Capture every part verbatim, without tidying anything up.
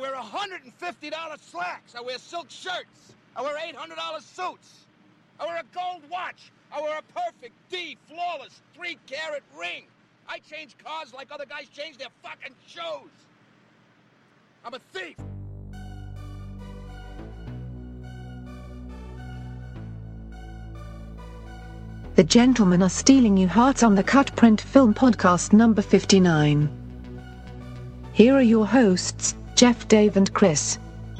wear one hundred fifty dollars slacks. I wear silk shirts. I wear eight hundred dollars suits. I wear a gold watch. I wear a perfect D, flawless, three-carat ring. I change cars like other guys change their fucking shoes. I'm a thief. The gentlemen are stealing you hearts on the Cut Print Film Podcast number fifty-nine. Here are your hosts, Jeff, Dave, and Chris.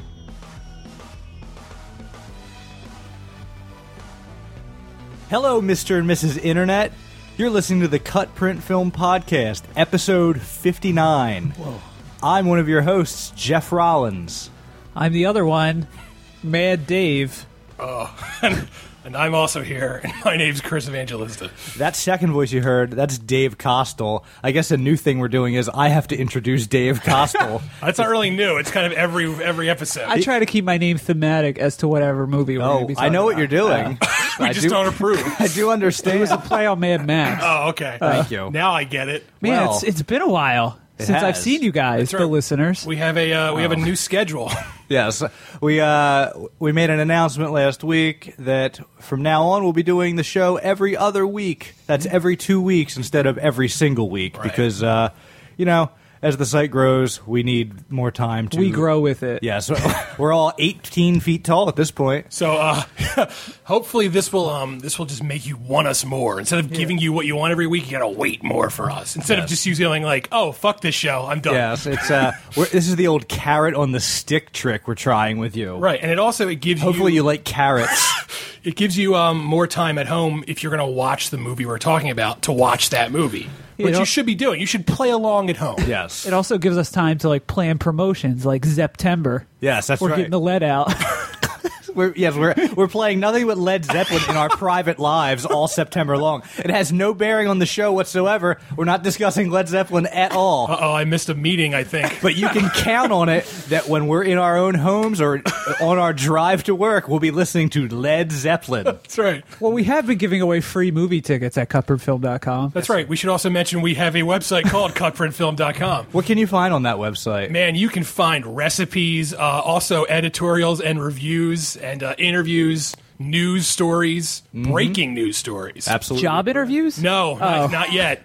Hello, Mister and Missus Internet. You're listening to the Cut Print Film Podcast, episode fifty-nine. Whoa. I'm one of your hosts, Jeff Rollins. I'm the other one, Mad Dave. Oh, and I'm also here, and my name's Chris Evangelista. That second voice you heard, that's Dave Costel. I guess a new thing we're doing is I have to introduce Dave Costel. That's not really new. It's kind of every every episode. I try to keep my name thematic as to whatever movie we're oh, going to be talking I know about. what you're doing. we I just do, don't approve. I do understand. It was a play on Mad Max. Oh, okay. Thank you. Now I get it. Man, well, it's, it's been a while it since I've has. seen you guys, That's the right. listeners. We have a uh, we have a new schedule. Yes, we uh, we made an announcement last week that from now on we'll be doing the show every other week. That's every two weeks instead of every single week, Right. because uh, you know, as the site grows, we need more time to. We grow with it. Yes, we're all eighteen feet tall at this point. So uh, hopefully this will um this will just make you want us more. Instead of giving you what you want every week, you gotta wait more for us. Instead Yes. of just you feeling like, oh fuck this show, I'm done. Yes, it's uh, we're, this is the old carrot on the stick trick we're trying with you. Right, and it also it gives Hopefully you you like carrots. it gives you um more time at home if you're gonna watch the movie we're talking about to watch that movie. You Which know- you should be doing. You should play along at home. Yes, It also gives us time to like plan promotions like September. yes, that's We're right. getting the lead out. We're, yes, we're we're playing nothing but Led Zeppelin in our private lives all September long. It has no bearing on the show whatsoever. We're not discussing Led Zeppelin at all. Uh-oh, I missed a meeting, I think. But you can count on it that when we're in our own homes or on our drive to work, we'll be listening to Led Zeppelin. That's right. Well, we have been giving away free movie tickets at cut print film dot com. That's right. We should also mention we have a website called cut print film dot com. What can you find on that website? Man, you can find recipes, uh, also editorials and reviews and uh, interviews, news stories, breaking news stories. Absolutely. Job interviews? No, not, not yet.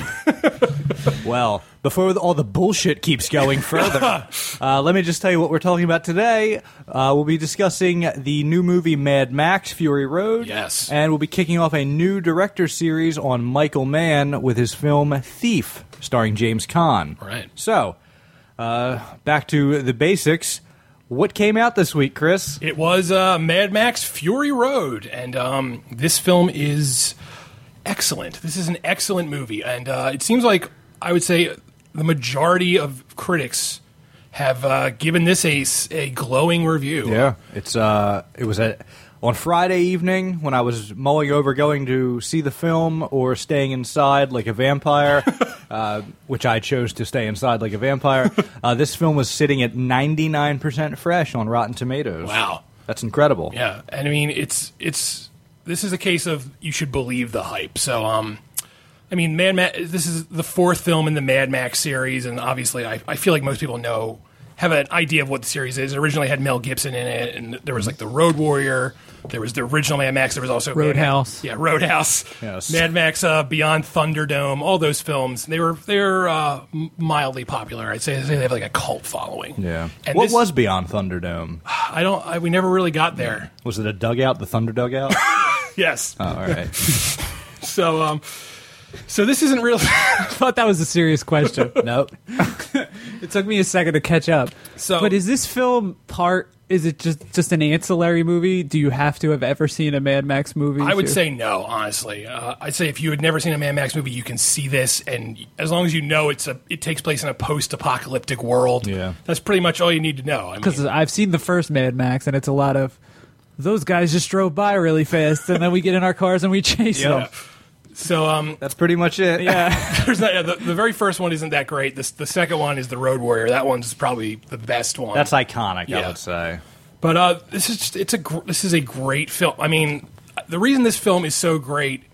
Well, before all the bullshit keeps going further, uh, let me just tell you what we're talking about today. Uh, we'll be discussing the new movie Mad Max: Fury Road. Yes. And we'll be kicking off a new director series on Michael Mann with his film Thief, starring James Caan. Right. So, uh, back to the basics. What came out this week, Chris? It was uh, Mad Max Fury Road, and um, this film is excellent. This is an excellent movie, and uh, it seems like, I would say, the majority of critics have uh, given this a, s- a glowing review. Yeah, it's uh, it was a, on Friday evening when I was mulling over going to see the film or staying inside like a vampire, uh, which I chose to stay inside like a vampire. Uh, this film was sitting at ninety-nine percent fresh on Rotten Tomatoes. Wow. That's incredible. Yeah, and I mean, it's it's this is a case of you should believe the hype. So, um, I mean, Mad Max. This is the fourth film in the Mad Max series, and obviously, I, I feel like most people know have an idea of what the series is. It originally had Mel Gibson in it, and there was like the Road Warrior. There was the original Mad Max. There was also Roadhouse. Mad Max, yeah, Roadhouse. Yes. Mad Max uh, Beyond Thunderdome. All those films. They were they're uh, mildly popular. I'd say, I'd say they have like a cult following. Yeah. And what this- was Beyond Thunderdome? I don't. I, we never really got there. Was it a dugout, the Thunder dugout? Yes. Oh, all right. So, um, so this isn't real. I thought that was a serious question. Nope. It took me a second to catch up. So- but is this film part? Is it just just an ancillary movie? Do you have to have ever seen a Mad Max movie? I would to- say no, honestly. Uh, I'd say if you had never seen a Mad Max movie, you can see this, and as long as you know it's a, it takes place in a post-apocalyptic world. Yeah. That's pretty much all you need to know. I because mean, I've seen the first Mad Max, and it's a lot of those guys just drove by really fast, and then we get in our cars and we chase yeah. them. So, um, That's pretty much it. Yeah, there's not, yeah, the, the very first one isn't that great. The, the second one is the Road Warrior. That one's probably the best one. That's iconic, I Yeah. would say. But uh, this is just, it's a gr- this is a great film. I mean, the reason this film is so great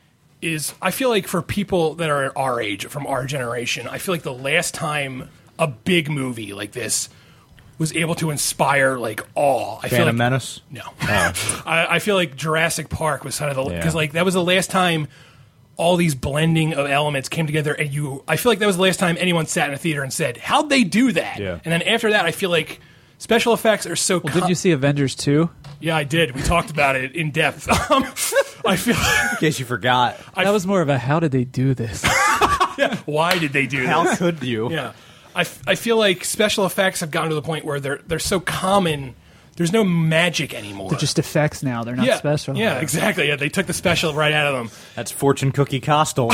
is I feel like for people that are our age, from our generation, I feel like the last time a big movie like this was able to inspire like awe. I feel Phantom like, Menace? No. I, I feel like Jurassic Park was kind of the because Yeah. like that was the last time all these blending of elements came together, and you. I feel like that was the last time anyone sat in a theater and said, "How'd they do that?" Yeah. And then after that, I feel like special effects are so. Well, did you see Avengers two? Yeah, I did. We talked about it in depth. Um, I feel. In case you forgot. I- That was more of a how did they do this? Why did they do this? How could you? Yeah, I, f- I feel like special effects have gotten to the point where they're they're so common. There's no magic anymore. They're just effects now. They're not yeah, special. Yeah, exactly. Yeah, they took the special right out of them. That's Fortune Cookie Costal.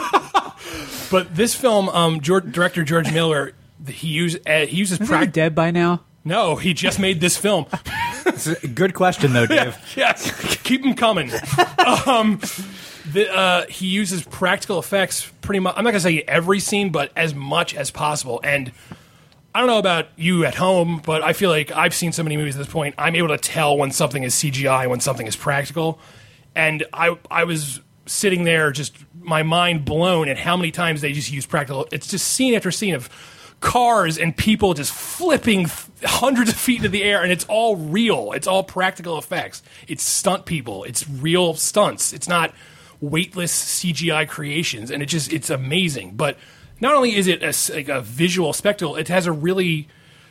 But this film, um, George, director George Miller, he use uh, he uses Isn't he prac- dead by now? No, he just made this film. Good question, though, Dave. Yes, keep them coming. um, the, uh, he uses practical effects pretty much. I'm not gonna say every scene, but as much as possible. And I don't know about you at home, but I feel like I've seen so many movies at this point. I'm able to tell when something is C G I, when something is practical. And I, I was sitting there, just my mind blown at how many times they just use practical. It's just scene after scene of cars and people just flipping hundreds of feet into the air, and it's all real. It's all practical effects. It's stunt people. It's real stunts. It's not weightless C G I creations, and it just it's amazing. But not only is it a, like a visual spectacle, it has a really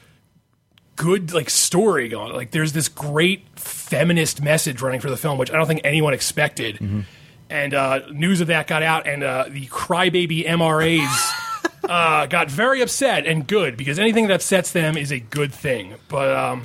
good like story going. Like there's this great feminist message running for the film, which I don't think anyone expected. Mm-hmm. And uh, news of that got out, and uh, the crybaby M R As uh, got very upset, and good, because anything that upsets them is a good thing. But um,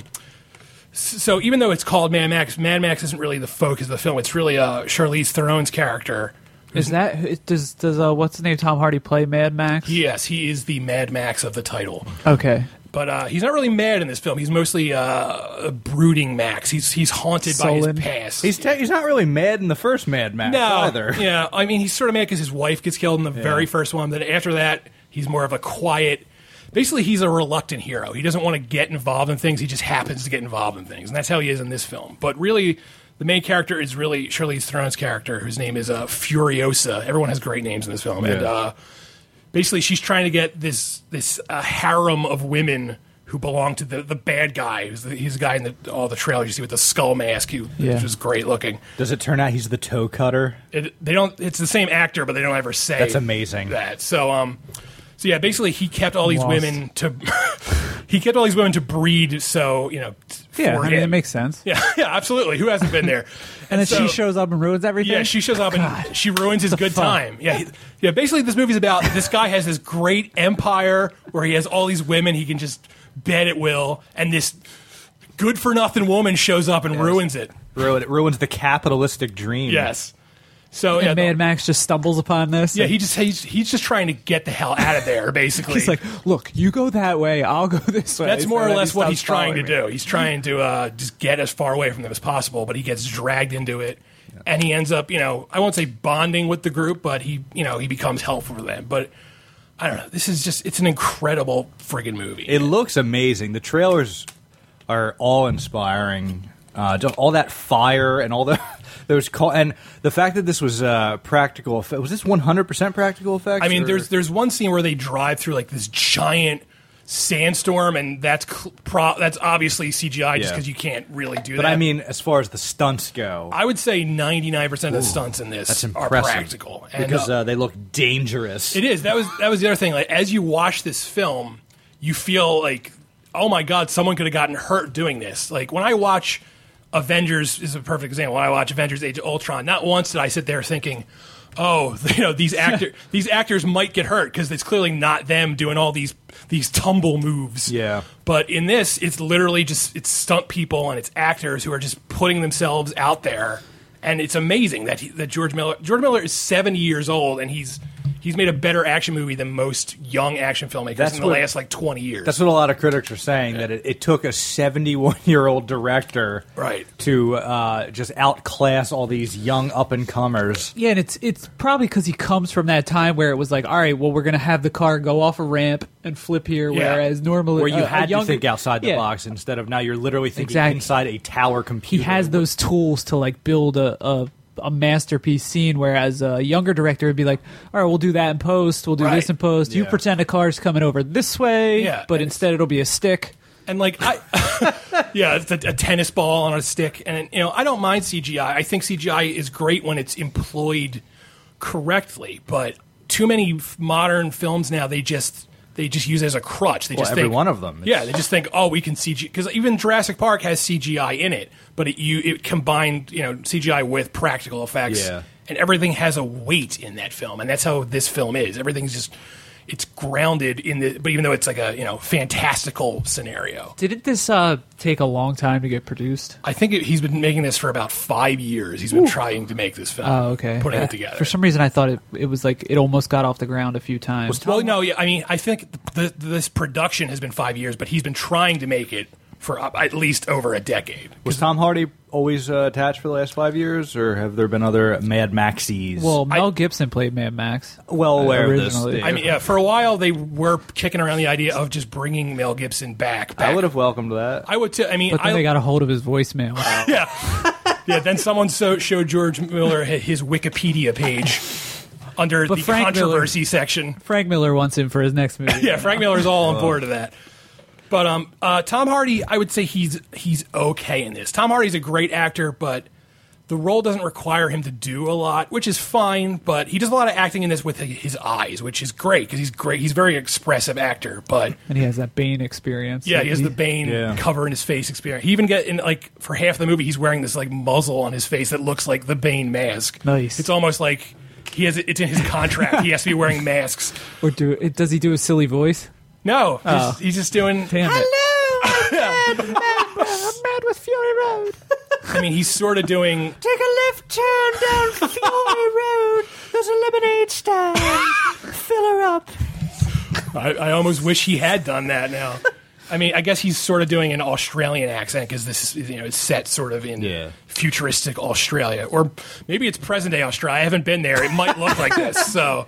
so even though it's called Mad Max, Mad Max isn't really the focus of the film. It's really uh, Charlize Theron's character. Is that does does uh, what's his name Tom Hardy play Mad Max? Yes, he is the Mad Max of the title. Okay. But uh, he's not really mad in this film. He's mostly uh, a brooding Max. He's he's haunted Sullen. by his past. He's te- he's not really mad in the first Mad Max no, either. yeah. I mean, he's sort of mad because his wife gets killed in the very first one. Then after that, he's more of a quiet. Basically, he's a reluctant hero. He doesn't want to get involved in things. He just happens to get involved in things, and that's how he is in this film. But really, the main character is really Charlize Theron's character, whose name is uh, Furiosa. Everyone has great names in this film, and Yeah. uh, basically, she's trying to get this this uh, harem of women who belong to the, the bad guy. Who's the, he's the guy in the, all the trailers you see with the skull mask, who, Yeah. which is great looking. Does it turn out he's the toe cutter? It, they don't. It's the same actor, but they don't ever say That's amazing. that. So, um, so yeah, basically, he kept all these Lost. women to he kept all these women to breed. So you know, Yeah, for I mean him. it makes sense. yeah, yeah, absolutely. Who hasn't been there? And then so- she shows up and ruins everything. Yeah, she shows up and she ruins his good fuck? time. Yeah, he- yeah. Basically, this movie's about this guy has this great empire where he has all these women he can just bed at will, and this good for nothing woman shows up and ruins it. Ruin- It ruins the capitalistic dream. Yes. So and yeah, Mad the- Max just stumbles upon this. yeah, and he just he's, he's just trying to get the hell out of there. Basically, he's like, "Look, you go that way, I'll go this way." that's So more or then he less what stops he's trying to following me. do. He's trying to uh, just get as far away from them as possible, but he gets dragged into it, and he ends up, you know, I won't say bonding with the group, but he, you know, he becomes helpful for them. But I don't know. This is just, it's an incredible friggin' movie. It looks amazing. The trailers are awe inspiring. Uh, just all that fire and all the those call and the fact that this was uh, practical effect. Was this one hundred percent practical effects? I mean, or- there's there's one scene where they drive through like this giant sandstorm, and that's cl- pro- that's obviously C G I just Yeah. because you can't really do But that. I mean, as far as the stunts go, I would say ninety-nine percent of the stunts in this that's are impressive. practical. And, because uh, uh, they look dangerous. It is. That was that was the other thing. Like as you watch this film, you feel like, oh my god, someone could have gotten hurt doing this. Like when I watch Avengers is a perfect example. When I watch Avengers: Age of Ultron, not once did I sit there thinking, oh, you know, these actor these actors might get hurt because it's clearly not them doing all these these tumble moves. Yeah. But in this, it's literally just it's stunt people and it's actors who are just putting themselves out there. And it's amazing that he, that George Miller George Miller is seventy years old and he's he's made a better action movie than most young action filmmakers That's in the what- last like twenty years. That's what a lot of critics are saying, that it, it took a seventy-one-year-old director Right. to uh, just outclass all these young up-and-comers. Yeah, and it's it's probably because he comes from that time where it was like, all right, well, we're gonna have the car go off a ramp and flip here, Yeah. whereas normally Where you a- a had younger- to think outside the yeah, box instead of now you're literally thinking Exactly. inside a tower He computer. has those tools to like build a. a a masterpiece scene, whereas a younger director would be like, all right, we'll do that in post, we'll do Right. this in post, you Yeah. pretend a car's coming over this way, Yeah, but and instead it'll be a stick. And like I, yeah, it's a, a tennis ball on a stick, and you know I don't mind C G I. I think C G I is great when it's employed correctly, but too many f- modern films now they just they just use it as a crutch. They Well, just every think, one of them. Yeah, they just think, oh, we can C G because even Jurassic Park has C G I in it, but it, you it combined you know C G I with practical effects, Yeah. and everything has a weight in that film, and that's how this film is. Everything's just. It's grounded in the, but even though it's like a you know fantastical scenario, Didn't this uh, take a long time to get produced? I think it, he's been making this for about five years. He's been trying to make this film. Oh, okay. Putting Yeah. it together. For some reason, I thought it it was like it almost got off the ground a few times. well, no, yeah, I mean, I think the, this production has been five years, but he's been trying to make it for uh, at least over a decade. Was Tom Hardy always uh, attached for the last five years, or have there been other Mad Maxies? Well, Mel I- Gibson played Mad Max. well aware of this. originally. Dave. I mean, yeah, for a while they were kicking around the idea of just bringing Mel Gibson back. back. I would have welcomed that. I would too. I mean, But then I, they got a hold of his voicemail. yeah, yeah. Then someone so, showed George Miller his Wikipedia page under But the Frank Miller- controversy section. Frank Miller wants him for his next movie. Yeah, Frank Miller's all on board with that. But um, uh, Tom Hardy, I would say he's he's okay in this. Tom Hardy's a great actor, but the role doesn't require him to do a lot, which is fine. But he does a lot of acting in this with his eyes, which is great because he's great. He's a very expressive actor, but And he has that Bane experience. yeah, he has the Bane Yeah. cover in his face experience. He even get in like for half the movie, he's wearing this like muzzle on his face that looks like the Bane mask. Nice. It's almost like he has it's in his contract. He has to be wearing masks. Or do it, does he do a silly voice? No, Oh. he's, he's just doing. Damn it. I'm mad with Fury Road. I mean, he's sort of doing. Take a left turn down Fury Road. There's a lemonade stand. Fill her up. I, I almost wish he had done that now. I mean, I guess he's sort of doing an Australian accent because this is, you know, it's set sort of in Yeah. futuristic Australia, or maybe it's present day Australia. I haven't been there. It might look like this. So,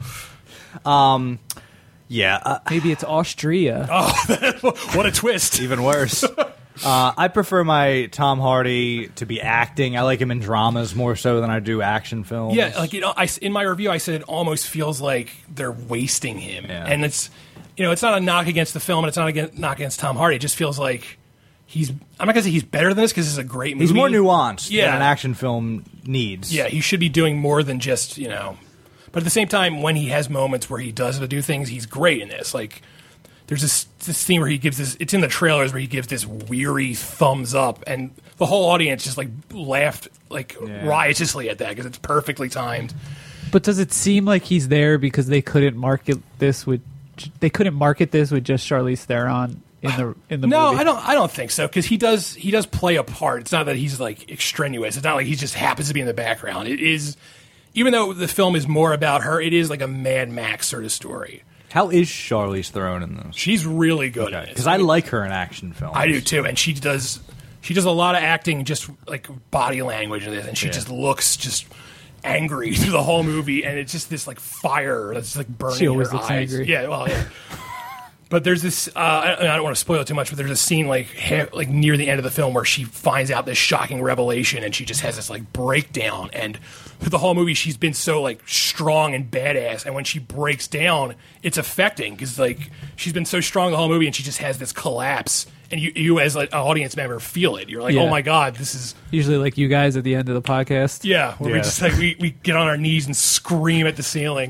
Yeah, uh, Maybe it's Austria. what a twist! even worse. Uh, I prefer my Tom Hardy to be acting. I like him in dramas more so than I do action films. Yeah, like you know, I, in my review, I said it almost feels like they're wasting him, Yeah. and it's you know, it's not a knock against the film, and it's not a knock against Tom Hardy. It just feels like he's. I'm not gonna say he's better than this because it's a great movie. he's more nuanced Yeah. than an action film needs. Yeah, he should be doing more than just, you know. But at the same time, when he has moments where he does do things, he's great in this. Like, there's this, this scene where he gives this, it's in the trailers where he gives this weary thumbs up, and the whole audience just, like, laughed, like, Yeah. riotously at that because it's perfectly timed. But does it seem like he's there because they couldn't market this with they couldn't market this with just Charlize Theron in the in the No, movie? I don't. I don't think so because he does. He does play a part. It's not that he's like extraneous. It's not like he just happens to be in the background. It is, even though the film is more about her, it is like a Mad Max sort of story. How is Charlize Theron in this? She's really good at it Because I like her in action films. I do too, and she does. She does a lot of acting, just like body language in this, and she Yeah. just looks just angry through the whole movie, and it's just this like fire that's like burning She always in her looks eyes. angry. Yeah, well, yeah. But there's this. Uh, I I don't want to spoil it too much, but there's a scene like ha- like near the end of the film where she finds out this shocking revelation, and she just has this like breakdown. And through the whole movie, she's been so like strong and badass, and when she breaks down, it's affecting because like she's been so strong the whole movie, and she just has this collapse. And you, you as like, an audience member, feel it. You're like, Yeah. oh my god, this is Usually, like you guys at the end of the podcast. yeah. Where we Yeah. just like we, we get on our knees and scream at the ceiling.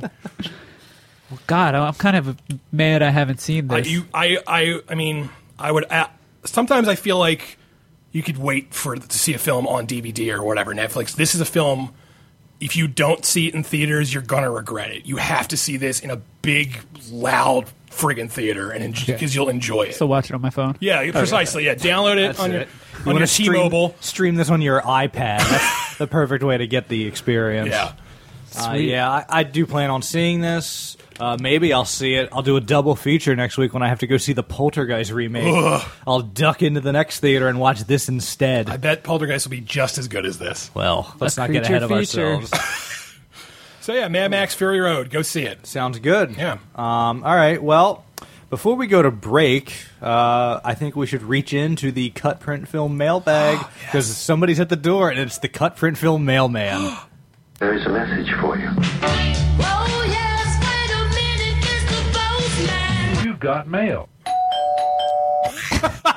God, I'm kind of mad I haven't seen I, this. you, I, I, I mean, I would. Uh, sometimes I feel like you could wait for to see a film on D V D or whatever Netflix. This is a film. If you don't see it in theaters, you're gonna regret it. You have to see this in a big, loud, friggin' theater, and because you'll enjoy it. Still watch it on my phone. yeah, precisely. Yeah, download it That's on your it. You on wanna your stream, T-Mobile. stream this on your iPad. That's the perfect way to get the experience. Yeah. Uh, Sweet. yeah, I, I do plan on seeing this. Uh, maybe I'll see it. I'll do a double feature next week when I have to go see the Poltergeist remake. I'll duck into the next theater and watch this instead. I bet Poltergeist will be just as good as this. well, let's A not get creature ahead of feature. ourselves. So yeah, Mad Max Fury Road. Go see it. Sounds good. Yeah. Um, all right. Well, before we go to break, uh, I think we should reach into the Cut Print Film mailbag because somebody's at the door and it's the Cut Print Film mailman. There is a message for you. Oh, yes, wait a minute, Mister Postman. You've got mail.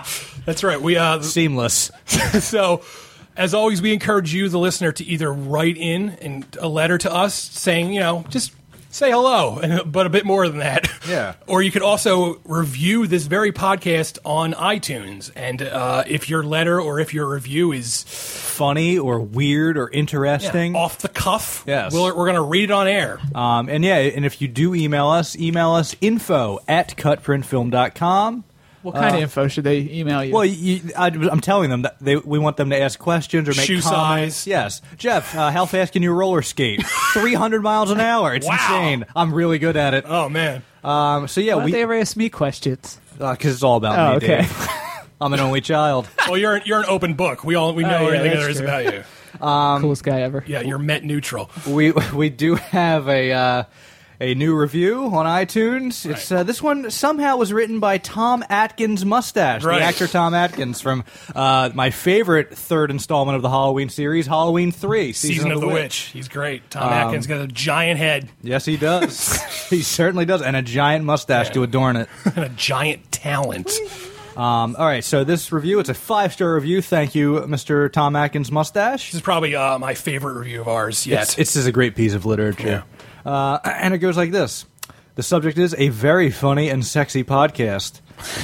That's right. We uh, Seamless. so, as always, we encourage you, the listener, to either write in and a letter to us saying, you know, just say hello, and, but a bit more than that. Yeah. Or you could also review this very podcast on iTunes. And uh, if your letter or if your review is Funny or weird or interesting. off the cuff, Yes. we'll, we're going to read it on air. Um, and yeah, and if you do email us, email us info at cut print film dot com. What kind of info should they email you? Well, you, I, I'm telling them that they, we want them to ask questions or make Shoe comments. size. Yes. Jeff, uh, how fast can you roller skate? three hundred miles an hour. It's Wow. insane. I'm really good at it. Oh, man. Um, so yeah, Why don't we they ever ask me questions? because it's all about Oh, me, okay. Dave. I'm an only child. Well, you're an, you're an open book. We all we know Oh, yeah, everything that's there is true. about you. Um, Coolest guy ever. Yeah, you're Met neutral. we we do have a uh, a new review on iTunes. It's uh, this one somehow was written by Tom Atkins Mustache, Right. the actor Tom Atkins from uh, my favorite third installment of the Halloween series, Halloween three, Season, Season of the Witch. Witch. He's great. Tom Atkins got a giant head Yes, he does. He certainly does, and a giant mustache to adorn it. and a giant talent. Um, all right, so this review, it's a five-star review. Thank you, Mister Tom Atkins Mustache. This is probably uh, my favorite review of ours yet. It's, it's just a great piece of literature. Uh, and it goes like this. The subject is a very funny and sexy podcast.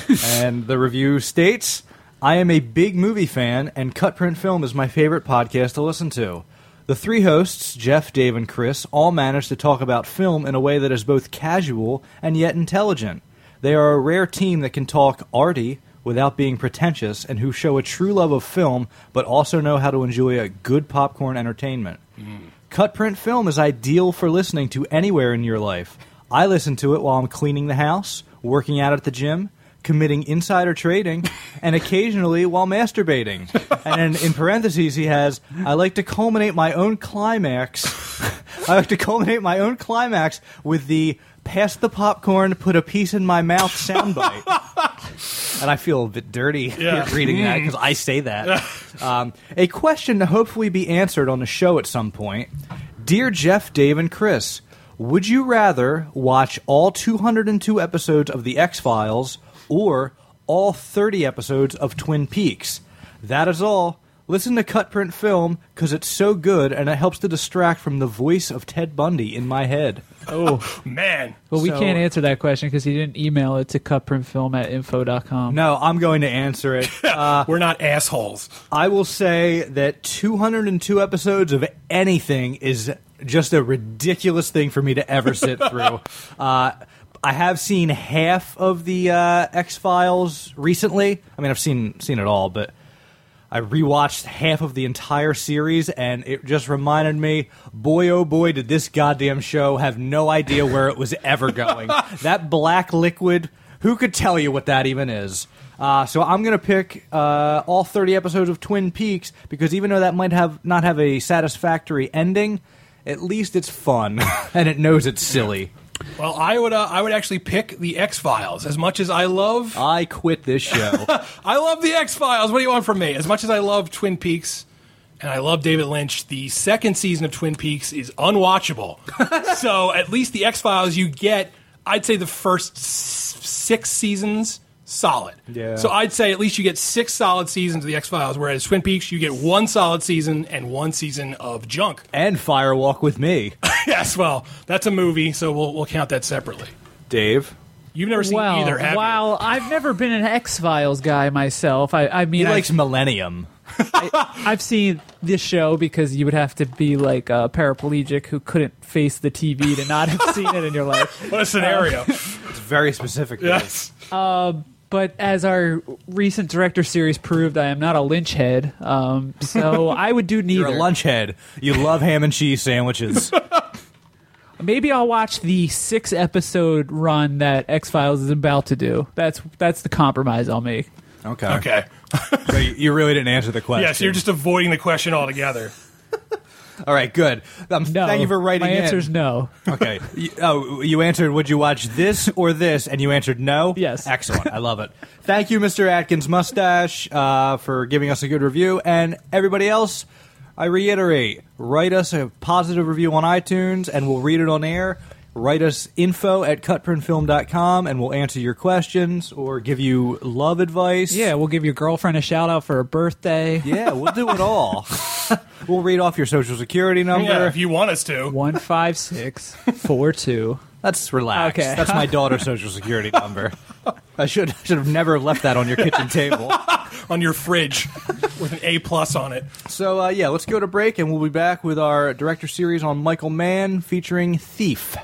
And the review states, I am a big movie fan, and Cut Print Film is my favorite podcast to listen to. The three hosts, Jeff, Dave, and Chris, all manage to talk about film in a way that is both casual and yet intelligent. They are a rare team that can talk arty without being pretentious and who show a true love of film but also know how to enjoy a good popcorn entertainment. Cut Print Film is ideal for listening to anywhere in your life. I listen to it while I'm cleaning the house, working out at the gym, committing insider trading, and occasionally while masturbating. And in, in parentheses he has, I like to culminate my own climax. I like to culminate my own climax with the pass the popcorn, put a piece in my mouth soundbite. And I feel a bit dirty Yeah. reading that because I say that. Um, a question to hopefully be answered on the show at some point. Dear Jeff, Dave, and Chris, would you rather watch all two hundred two episodes of The X-Files or all thirty episodes of Twin Peaks? That is all. Listen to Cut Print Film because it's so good and it helps to distract from the voice of Ted Bundy in my head. Oh, man. Well, we So- can't answer that question because he didn't email it to cutprintfilm at info dot com. No, I'm going to answer it. Uh, We're not assholes. I will say that two hundred two episodes of anything is just a ridiculous thing for me to ever sit through. Uh, I have seen half of the uh, X-Files recently. I mean, I've seen seen it all, but I rewatched half of the entire series, and it just reminded me, boy, oh boy, did this goddamn show have no idea where it was ever going. That black liquid, who could tell you what that even is? Uh, so I'm going to pick uh, all thirty episodes of Twin Peaks, because even though that might have not have a satisfactory ending, at least it's fun, and it knows it's silly. Well, I would uh, I would actually pick the X-Files. As much as I love... I quit this show. I love the X-Files. What do you want from me? As much as I love Twin Peaks and I love David Lynch, the second season of Twin Peaks is unwatchable. So at least the X-Files you get, I'd say the first s- six seasons, solid. Yeah. So I'd say at least you get six solid seasons of the X-Files, whereas Twin Peaks, you get one solid season and one season of junk. And Firewalk with Me. Yes, well, that's a movie, so we'll, we'll count that separately. Dave? You've never seen Well, either, have you? well, I've never been an X Files guy myself. I, I mean, He I've, likes Millennium. I've seen this show because you would have to be like a paraplegic who couldn't face the T V to not have seen it in your life. What a scenario. It's very specific. Dave. Yes. But as our recent director series proved, I am not a Lynch head, um, so I would do neither. You're a lunch head. You love ham and cheese sandwiches. Maybe I'll watch the six episode run that X Files is about to do. That's that's the compromise I'll make. Okay. Okay. So you you really didn't answer the question. Yes, you're just avoiding the question altogether. All right, good. Um, No, thank you for writing my in. answer's no. Okay. You, oh, you answered, would you watch this or this? And you answered no? Yes. Excellent. I love it. Thank you, Mister Atkins Mustache, uh, for giving us a good review. And everybody else, I reiterate, write us a positive review on iTunes, and we'll read it on air. write us info at cut print film dot com and we'll answer your questions or give you love advice. Yeah, we'll give your girlfriend a shout out for her birthday. Yeah, we'll do it all. We'll read off your social security number. Yeah, if you want us to. One five six four two. That's relaxed. Okay. That's my daughter's social security number. I should should have never left that on your kitchen table. On your fridge with an A plus on it. So, uh, yeah, let's go to break, and we'll be back with our director series on Michael Mann featuring Thief.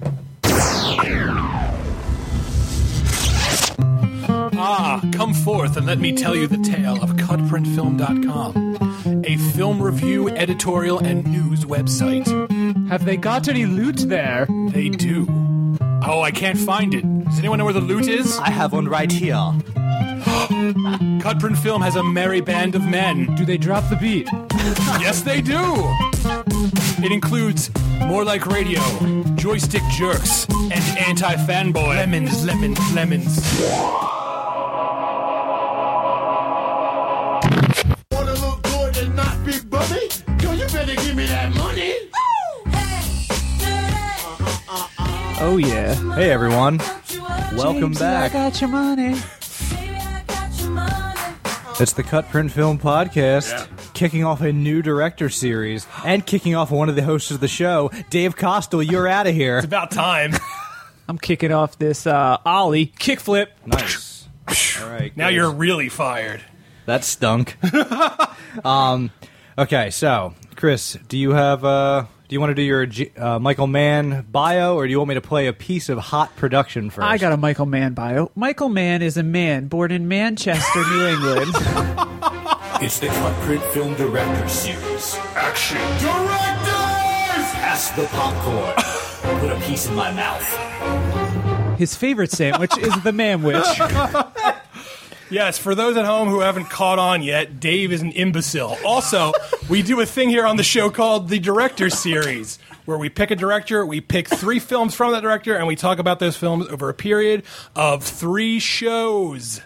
Ah, come forth and let me tell you the tale of cut print film dot com, a film review, editorial, and news website. Have they got any loot there? They do. Oh, I can't find it. Does anyone know where the loot is? I have one right here. Cut Print Film has a merry band of men. Do they drop the beat? Yes, they do. It includes More Like Radio, Joystick Jerks, and Anti-Fanboy. Lemons, lemons, lemons. Wanna look good and not be bummy? Yo, you better give me that money. Oh, yeah. Hey, everyone. Welcome James, I back. got your money. It's the Cut Print Film Podcast, Yeah. kicking off a new director series, and kicking off one of the hosts of the show, Dave Costel. You're out of here. It's about time. I'm kicking off this uh, Ollie kickflip. Nice. All right. Now good. you're really fired. That stunk. um, okay, so Chris, do you have? Uh, do you want to do your G- uh, Michael Mann bio, or do you want me to play a piece of hot production first? I got a Michael Mann bio. Michael Mann is a man born in Manchester, New England. It's the Cut Print Film Director Series. Action! Directors! Pass the popcorn. Put a piece in my mouth. His favorite sandwich is the Manwich. Yes, for those at home who haven't caught on yet, Dave is an imbecile. Also, we do a thing here on the show called the Director Series, where we pick a director, we pick three films from that director, and we talk about those films over a period of three shows.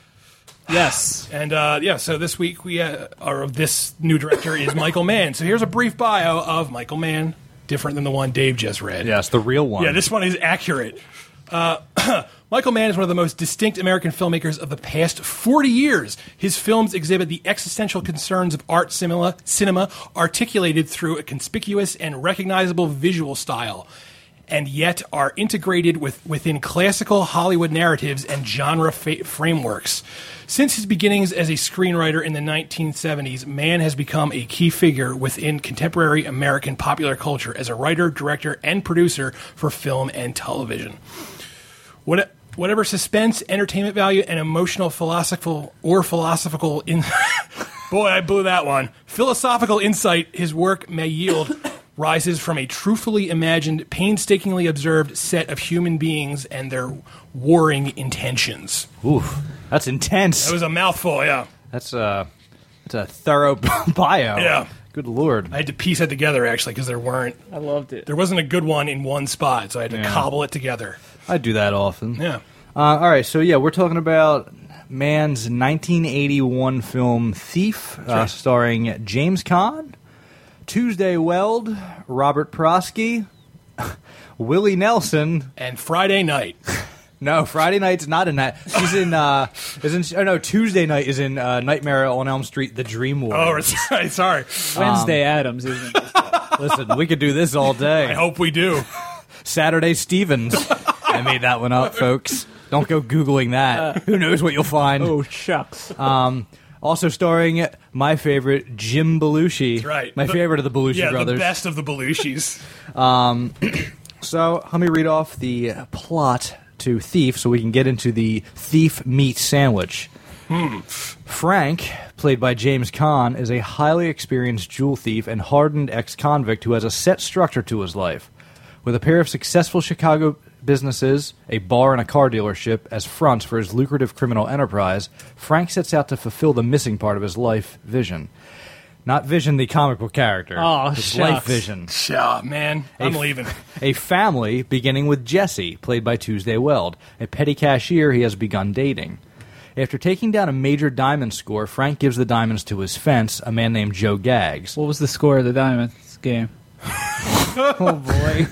Yes. And, uh, yeah, so this week, we uh, or this new director is Michael Mann. So here's a brief bio of Michael Mann, different than the one Dave just read. Yes, the real one. Yeah, this one is accurate. Uh, Michael Mann is one of the most distinct American filmmakers of the past forty years. His films exhibit the existential concerns of art cinema, cinema articulated through a conspicuous and recognizable visual style, and yet are integrated with, within classical Hollywood narratives and genre fa- frameworks. Since his beginnings as a screenwriter in the nineteen seventies, Mann has become a key figure within contemporary American popular culture as a writer, director, and producer for film and television. What, whatever suspense, entertainment value, and emotional, philosophical, or philosophical in boy, I blew that one. Philosophical insight his work may yield rises from a truthfully imagined, painstakingly observed set of human beings and their warring intentions. Oof, that's intense. That was a mouthful, yeah. That's a that's a thorough bio. Yeah. Good lord. I had to piece that together, actually, because there weren't... I loved it. There wasn't a good one in one spot, so I had to Yeah. cobble it together. I do that often. Yeah. Uh, all right, so yeah, we're talking about Mann's nineteen eighty-one film Thief, uh, starring James Caan, Tuesday Weld, Robert Prosky, Willie Nelson. And Friday Night. No, Friday Night's not in that. She's in. Uh, is in. Oh no, Tuesday Night is in uh, Nightmare on Elm Street: The Dream Oh, Warriors. sorry. sorry. Wednesday Adams, isn't it? Listen, we could do this all day. I hope we do. Saturday Stevens. I made that one up, folks. Don't go Googling that. Who knows what you'll find. Oh, shucks. Um, also starring my favorite, Jim Belushi. That's right. My The- favorite of the Belushi Yeah, brothers. the best of the Belushis. Um, so let me read off the plot to Thief so we can get into the Thief meat sandwich. Hmm. Frank, played by James Caan, is a highly experienced jewel thief and hardened ex-convict who has a set structure to his life. With a pair of successful Chicago businesses, a bar and a car dealership, as fronts for his lucrative criminal enterprise, Frank sets out to fulfill the missing part of his life vision. Not Vision, the comic book character. Oh, his shucks. life vision. Yeah, man. I'm A- leaving. A family beginning with Jesse, played by Tuesday Weld, a petty cashier he has begun dating. After taking down a major diamond score, Frank gives the diamonds to his fence, a man named Joe Gaggs. What was the score of the Diamonds game? Oh, boy.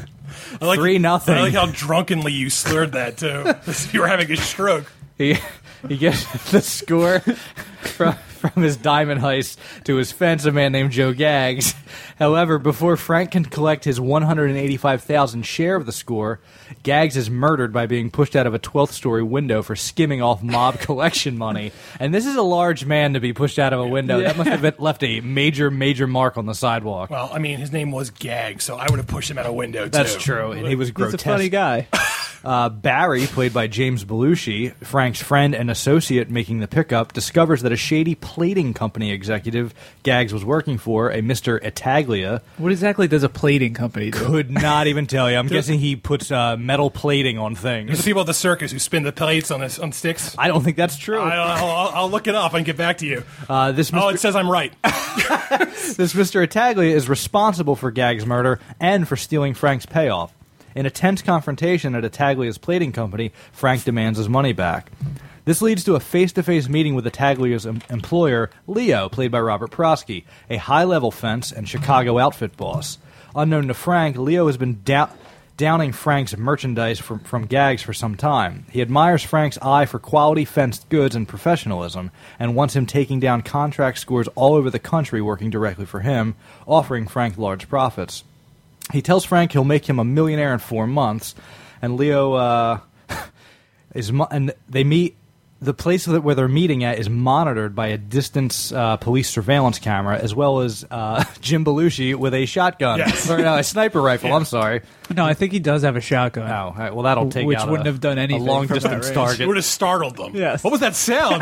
I like, Three nothing. I like how drunkenly you slurred that too. You were having a stroke. He he gets the score from from his diamond heist to his fence, a man named Joe Gaggs. However, before Frank can collect his one hundred eighty-five thousand share of the score, Gaggs is murdered by being pushed out of a twelfth story window for skimming off mob collection money. And this is a large man to be pushed out of a window. Yeah. That must have been, left a major, major mark on the sidewalk. Well, I mean, his name was Gag, so I would have pushed him out a window too. That's true, and he was He's grotesque. a funny guy. Uh, Barry, played by James Belushi, Frank's friend and associate making the pickup, discovers that a shady plating company executive Gaggs was working for, a Mister Attaglia, What exactly does a plating company do? could not even tell you. I'm guessing he puts uh, metal plating on There's things. the people at the circus who spin the plates on this, on sticks. I don't think that's true. I, I'll, I'll look it up and get back to you. Uh, this Oh, Mister it says I'm right. This Mister Attaglia is responsible for Gaggs' murder and for stealing Frank's payoff. In a tense confrontation at Attaglia's plating company, Frank demands his money back. This leads to a face-to-face meeting with Attaglia's em- employer, Leo, played by Robert Prosky, a high-level fence and Chicago outfit boss. Unknown to Frank, Leo has been dou- downing Frank's merchandise from, from Gaggs for some time. He admires Frank's eye for quality fenced goods and professionalism, and wants him taking down contract scores all over the country working directly for him, offering Frank large profits. He tells Frank he'll make him a millionaire in four months, and Leo uh, is mo- and they meet. The place that where they're meeting at is monitored by a distance uh, police surveillance camera, as well as uh, Jim Belushi with a shotgun, Yes. or no, a sniper rifle. Yeah. I'm sorry. No, I think he does have a shotgun. Oh, all right, well that'll take Which out wouldn't a, have done anything a long from that distance range. target. It would have startled them. Yes. What was that sound?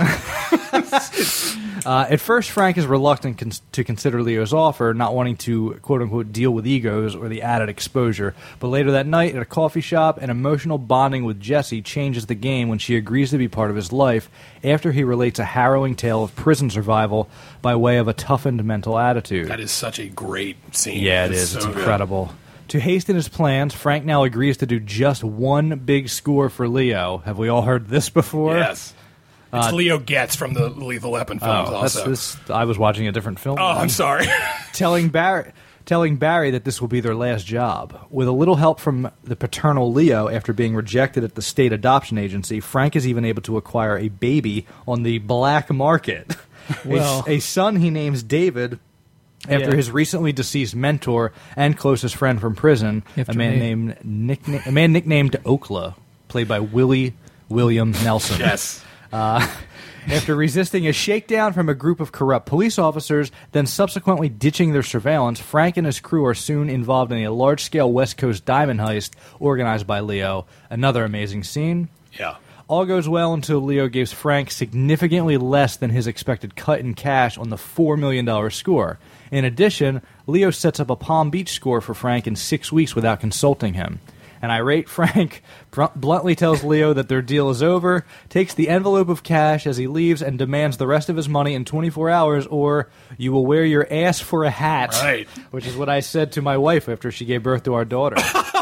Uh, at first, Frank is reluctant cons- to consider Leo's offer, not wanting to quote-unquote deal with egos or the added exposure. But later that night, at a coffee shop, an emotional bonding with Jessie changes the game when she agrees to be part of his life after he relates a harrowing tale of prison survival by way of a toughened mental attitude. That is such a great scene. Yeah, it It's is. so It's good. incredible. To hasten his plans, Frank now agrees to do just one big score for Leo. Have we all heard this before? Yes. It's Leo Getz from the Lethal Weapon films Oh, that's also. this. I was watching a different film. Oh, I'm sorry. telling Barry, telling Barry that this will be their last job. With a little help from the paternal Leo after being rejected at the state adoption agency, Frank is even able to acquire a baby on the black market. Well. a, a son he names David after Yeah. his recently deceased mentor and closest friend from prison, a After man me. named nickna- a man nicknamed Okla, played by Willie William Nelson. Yes. Uh, after resisting a shakedown from a group of corrupt police officers, then subsequently ditching their surveillance, Frank and his crew are soon involved in a large-scale West Coast diamond heist organized by Leo. Another amazing scene. Yeah. All goes well until Leo gives Frank significantly less than his expected cut in cash on the four million dollars score. In addition, Leo sets up a Palm Beach score for Frank in six weeks without consulting him. An irate Frank br- bluntly tells Leo that their deal is over, takes the envelope of cash as he leaves, and demands the rest of his money in twenty-four hours, or you will wear your ass for a hat. Right. Which is what I said to my wife after she gave birth to our daughter.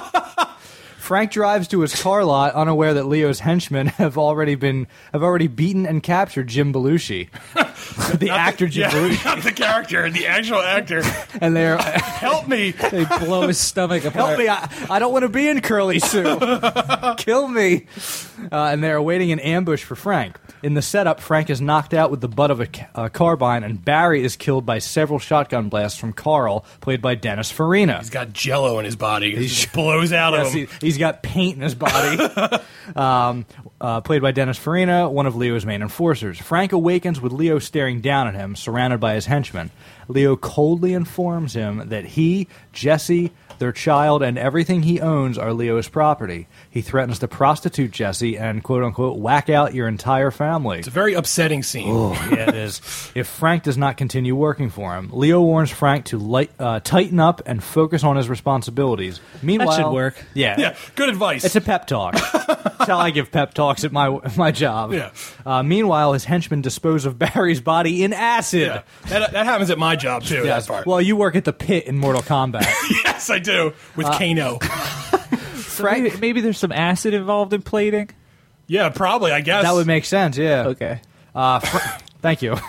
Frank drives to his car lot, unaware that Leo's henchmen have already been have already beaten and captured Jim Belushi, the actor Jim Yeah, Belushi, not the character, the actual actor. and they're Help me. They blow his stomach apart. help me! I, I don't want to be in Curly Sue. Kill me! Uh, and they're awaiting an ambush for Frank. In the setup, Frank is knocked out with the butt of a ca- uh, carbine, and Barry is killed by several shotgun blasts from Carl, played by Dennis Farina. He's got jello in his body. It just blows out Yes, of him. he, he's got paint in his body. um, uh, played by Dennis Farina, one of Leo's main enforcers. Frank awakens with Leo staring down at him, surrounded by his henchmen. Leo coldly informs him that he, Jesse, their child, and everything he owns are Leo's property. He threatens to prostitute Jesse and, quote-unquote, whack out your entire family. It's a very upsetting scene. Oh, yeah, it is. If Frank does not continue working for him, Leo warns Frank to light, uh, tighten up and focus on his responsibilities. Meanwhile, That should work. Yeah, Yeah, good advice. it's a pep talk. That's how I give pep talks at my my job. Yeah. Uh, meanwhile, his henchmen dispose of Barry's body in acid. yeah. that, that happens at my job, too, Yes. that part. Well, you work at the pit in Mortal Kombat. yes, I do, with Uh, Kano. Maybe, maybe there's some acid involved in plating. Yeah, probably, I guess. That would make sense. Yeah. Okay. Uh, Fra- thank you.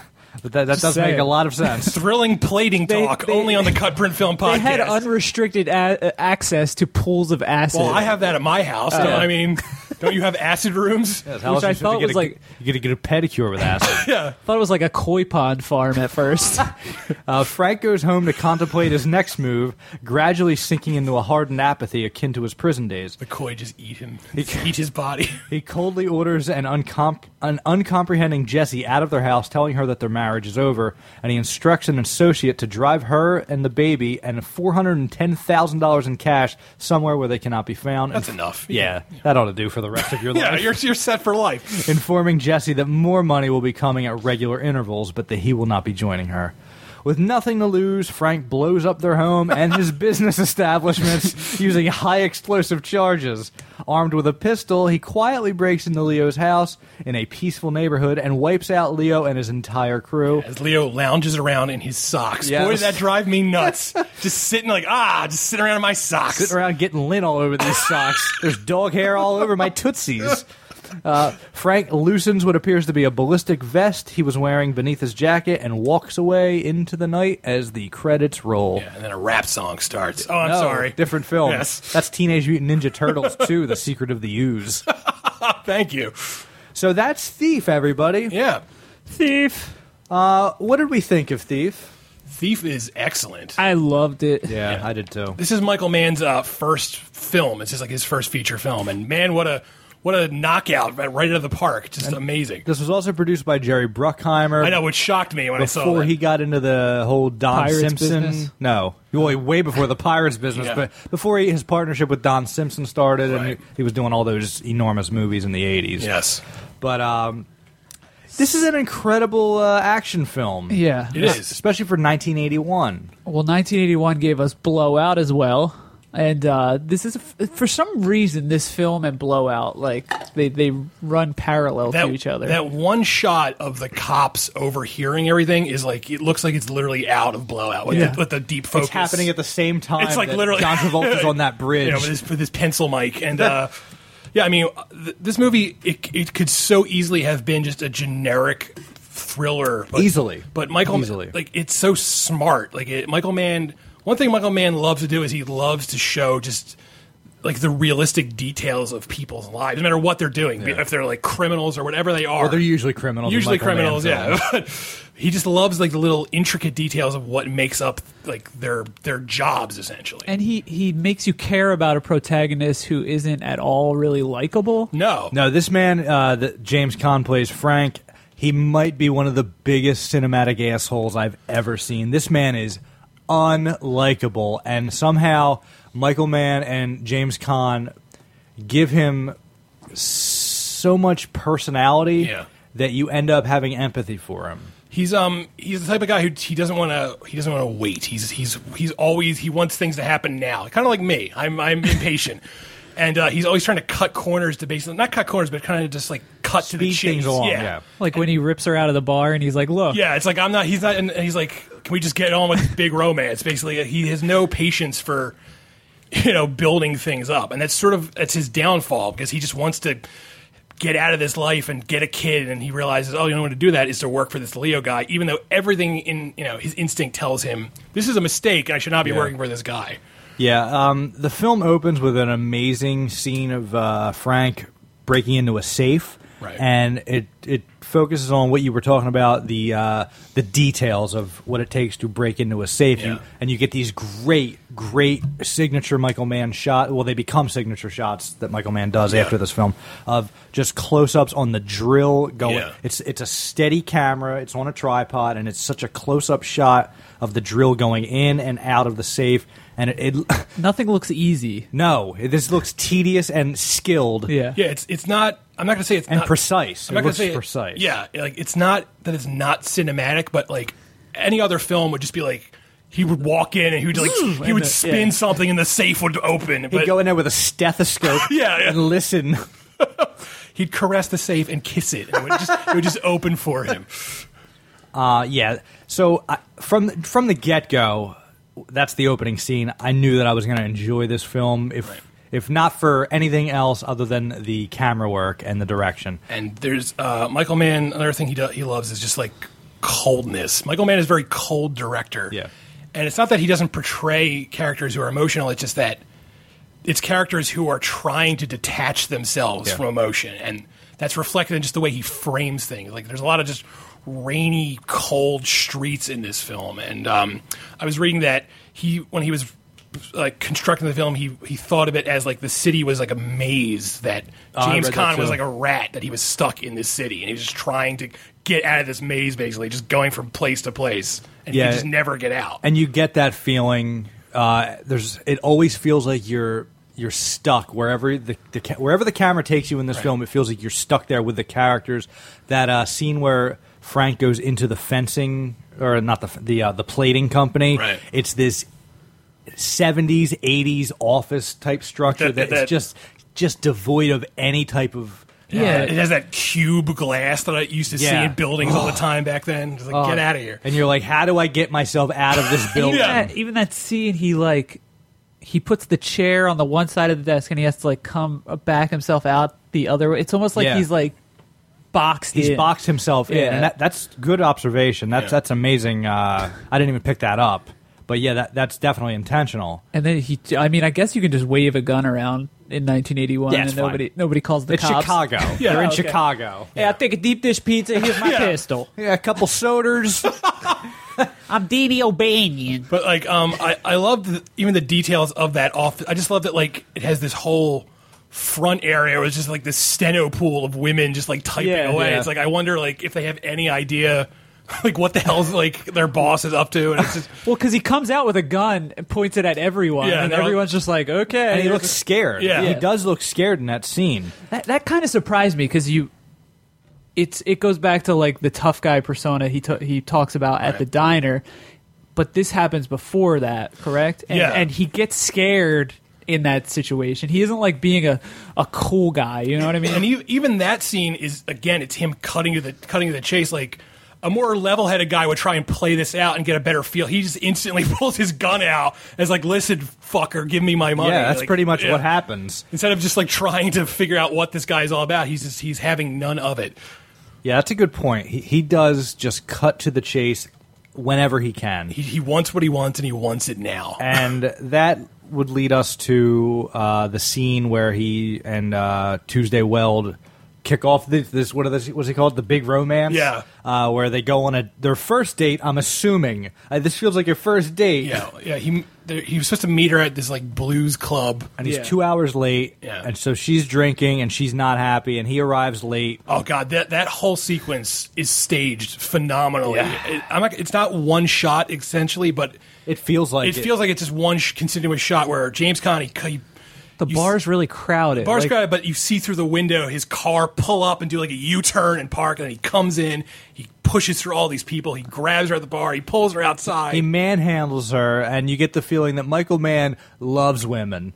but that, that Just does saying. make a lot of sense. Thrilling plating They- talk they- only on the Cut Print Film podcast. They had unrestricted a- uh, access to pools of acid. well, I have that at my house. Uh, don't- I mean, don't you have acid rooms? Yes, how Which else are I you supposed thought to get was a- like- you gotta get a pedicure with acid. Yeah. thought it was like a koi pond farm at first. Uh, Frank goes home to contemplate his next move, gradually sinking into a hardened apathy akin to his prison days. The koi just eat him, eat his body. He coldly orders an, uncom- an uncomprehending Jessie out of their house, telling her that their marriage is over, and he instructs an associate to drive her and the baby and four hundred ten thousand dollars in cash somewhere where they cannot be found. That's And- enough. Yeah, that ought to do for the rest of your Yeah, life. you're you're set for life. Informing Jessie that more money will be coming at regular intervals, but that he will not be joining her. With nothing to lose, Frank blows up their home and his business establishments using high explosive charges. Armed with a pistol, he quietly breaks into Leo's house in a peaceful neighborhood and wipes out Leo and his entire crew. As Leo lounges around in his socks. Yes. Boy, did that drive me nuts. Just sitting like, ah, just sitting around in my socks. Sitting around getting lint all over these socks. There's dog hair all over my tootsies. Uh, Frank loosens what appears to be a ballistic vest he was wearing beneath his jacket and walks away into the night as the credits roll. Yeah, and then a rap song starts. Oh, I'm No, sorry. different film. Yes. That's Teenage Mutant Ninja Turtles two, The Secret of the Ooze. Thank you. So that's Thief, everybody. Yeah. Thief. Uh, what did we think of Thief? Thief is excellent. I loved it. Yeah, I did too. This is Michael Mann's uh, first film. It's just like his first feature film. And man, what a what a knockout right out of the park. Just amazing. This was also produced by Jerry Bruckheimer. I know, which shocked me when I saw Before that. he got into the whole Don Pirates Simpson. business? No. Well, way before the Pirates business, Yeah. but before he, his partnership with Don Simpson started, and Right. he, he was doing all those enormous movies in the eighties. Yes. But um, this is an incredible uh, action film. Yeah. It is. Especially for nineteen eighty-one. Well, nineteen eighty-one gave us Blowout as well. And uh, this is, for some reason, this film and Blowout, like, they, they run parallel That, to each other. that one shot of the cops overhearing everything is like, it looks like it's literally out of Blowout with, Yeah. the, with the deep focus. It's happening at the same time. It's like that literally John Travolta's on that bridge. You know, with his, with his pencil mic. And uh, yeah, I mean, th- this movie, it, it could so easily have been just a generic thriller. But, Easily. But Michael, Easily. like, it's so smart. Like, it, Michael Mann, one thing Michael Mann loves to do is he loves to show just like the realistic details of people's lives, no matter what they're doing, if they're like criminals or whatever they are. Well, they're usually criminals. in Usually Michael Mann criminals, yeah. films. But he just loves like the little intricate details of what makes up like their their jobs essentially. and he, he makes you care about a protagonist who isn't at all really likable. no, No, this man uh, that James Caan plays, Frank, he might be one of the biggest cinematic assholes I've ever seen. This man is unlikable, and somehow Michael Mann and James Caan give him so much personality Yeah. that you end up having empathy for him. He's um he's the type of guy who he doesn't want to he doesn't want to wait. He's he's he's always he wants things to happen now. Kind of like me. I'm I'm impatient. And uh, he's always trying to cut corners to basically not cut corners, but kind of just like cut to the Speed chase. things along, yeah. yeah. Like when he rips her out of the bar and he's like, look. Yeah, it's like I'm not. He's not. And he's like, can we just get on with big romance? Basically, he has no patience for, you know, building things up, and that's sort of that's his downfall because he just wants to get out of this life and get a kid, and he realizes, oh, the only way to do that is to work for this Leo guy, even though everything in you know his instinct tells him this is a mistake, and I should not be Yeah. working for this guy. Yeah, um, the film opens with an amazing scene of uh, Frank breaking into a safe, Right. and it it focuses on what you were talking about the uh, the details of what it takes to break into a safe, Yeah. you, and you get these great, great signature Michael Mann shot. Well, they become signature shots that Michael Mann does Yeah. after this film of just close-ups on the drill going. Yeah. It's it's a steady camera. It's on a tripod, and it's such a close-up shot of the drill going in and out of the safe. And it, it Nothing looks easy. no, it, this looks tedious and skilled. Yeah. Yeah, it's it's not. I'm not going to say it's And not precise. I'm It not going looks to say it- precise. Yeah, like it's not that it's not cinematic, but like any other film would just be like he would walk in and he would like he and would the- spin yeah. something and the safe would open. He'd But go in there with a stethoscope Yeah, yeah. and listen. he'd caress the safe and kiss it, and it would just it would just open for him. Uh, yeah. So I, from from the get go, that's the opening scene. I knew that I was going to enjoy this film, if Right. if not for anything else other than the camera work and the direction. And there's uh, Michael Mann. Another thing he do, he loves is just like coldness. Michael Mann is a very cold director. Yeah. And it's not that he doesn't portray characters who are emotional, it's just that it's characters who are trying to detach themselves Yeah. from emotion. And that's reflected in just the way he frames things. Like, there's a lot of just rainy, cold streets in this film. And um, I was reading that he, when he was like constructing the film, he he thought of it as like the city was like a maze, that Oh, I James read that Caan was too. like a rat, that he was stuck in this city and he was just trying to get out of this maze, basically just going from place to place, and Yeah. he could just never get out. And you get that feeling. Uh, there's. It always feels like you're you're stuck wherever the, the ca- wherever the camera takes you in this Right. film. It feels like you're stuck there with the characters. That uh, scene where Frank goes into the fencing, or not the the uh, the plating company. Right. It's this seventies, eighties office type structure That- that's that- just just devoid of any type of. Yeah, it has that cube glass that I used to see Yeah. in buildings all the time back then. Just like, Oh. get out of here. And you're like, how do I get myself out of this building? Yeah. That- even that scene, he like he puts the chair on the one side of the desk, and he has to like come back himself out the other way. It's almost like Yeah. he's like boxed. He's in. boxed himself in, Yeah. and that, that's good observation. That's Yeah. that's amazing. Uh, I didn't even pick that up, but yeah, that that's definitely intentional. And then he, I mean, I guess you can just wave a gun around in nineteen eighty-one, Yeah, it's and fine. nobody nobody calls the It's cops. Chicago. Yeah. You're in Okay. Chicago. Yeah, I take a deep dish pizza. Here's my Yeah. pistol. Yeah, a couple soders. I'm Davey O'Banion. But like, um, I I love the, even the details of that office. I just love that like it has this whole front area where it's just like this steno pool of women just like typing Yeah, away. yeah. It's like I wonder like if they have any idea like what the hell's like their boss is up to, and it's just Well, because he comes out with a gun and points it at everyone, Yeah, and they're all- everyone's just like, okay. And he here's looks a- scared. Yeah. He Yeah. does look scared in that scene. That, that kind of surprised me because you, it's it goes back to like the tough guy persona he t- he talks about at Right. the diner, but this happens before that, correct? And, Yeah. and he gets scared in that situation. He isn't like being a, a cool guy, you know what I mean? and e- even that scene is again it's him cutting to the cutting to the chase. Like a more level-headed guy would try and play this out and get a better feel. He just instantly pulls his gun out and is like, listen, fucker, give me my money. Yeah, that's Like, pretty much yeah. what happens. Instead of just like trying to figure out what this guy's all about, he's just he's having none of it. Yeah, that's a good point. He, he does just cut to the chase whenever he can. He, he wants what he wants, and he wants it now. And that would lead us to uh, the scene where he and uh, Tuesday Weld kick off this, this what are this, what's it called, the big romance? Yeah. Uh, where they go on a their first date. I'm assuming uh, this feels like your first date. Yeah, yeah. He there, he was supposed to meet her at this like blues club. And he's Yeah. two hours late. Yeah. And so she's drinking and she's not happy, and he arrives late. Oh god, that that whole sequence is staged phenomenally. Yeah. It, I'm not, it's not one shot essentially, but It feels like it feels like it's just one sh- continuous shot where James Caan he, he the you bar's really crowded. Bar's Like, crowded, but you see through the window his car pull up and do like a U-turn and park, and then he comes in, he pushes through all these people, he grabs her at the bar, he pulls her outside. he manhandles her, and you get the feeling that Michael Mann loves women.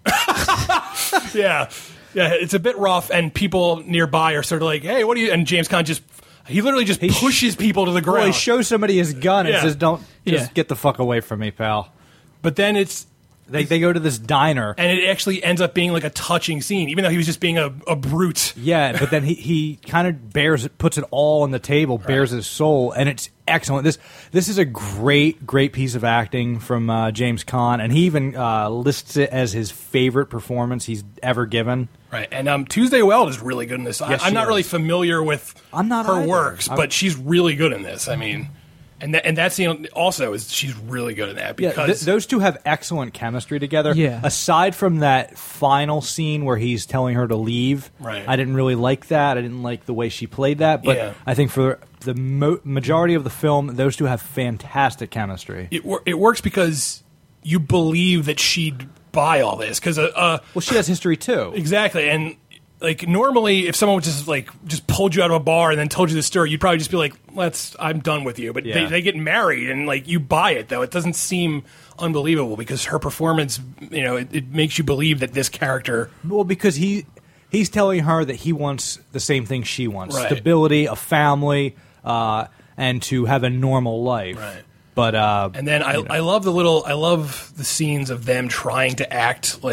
yeah, yeah, it's a bit rough, and people nearby are sort of like, "Hey, what are you?" And James Caan just he literally just He sh- pushes people to the Well, ground. he shows somebody his gun and Yeah. says, "Don't just Yeah. get the fuck away from me, pal." but then it's They they go to this diner. and it actually ends up being like a touching scene, even though he was just being a, a brute. Yeah, but then he, he kind of bears it, puts it all on the table, bears his soul, and it's excellent. This this is a great great piece of acting from uh, James Caan, and he even uh, lists it as his favorite performance he's ever given. Right, and um, Tuesday Weld is really good in this. I, Yes, I'm she not really is. familiar with I'm not her either. works, I'm- but she's really good in this. I mean, and that, and that scene also is she's really good in that Yeah, because th- those two have excellent chemistry together. Yeah. Aside from that final scene where he's telling her to leave, Right. I didn't really like that. I didn't like the way she played that. But Yeah. I think for the mo- majority of the film, those two have fantastic chemistry. it wor- it works because you believe that she'd buy all this because uh, uh, Well, she has history too. exactly and. Like normally, if someone just like just pulled you out of a bar and then told you the story, you'd probably just be like, "Let's, I'm done with you." But Yeah. they, they get married and like you buy it though. It doesn't seem unbelievable because her performance, you know, it, it makes you believe that this character. Well, because he he's telling her that he wants the same thing she wants: Right. stability, a family, uh, and to have a normal life. Right. But uh, And then I, I love the little, I love the scenes of them trying to act like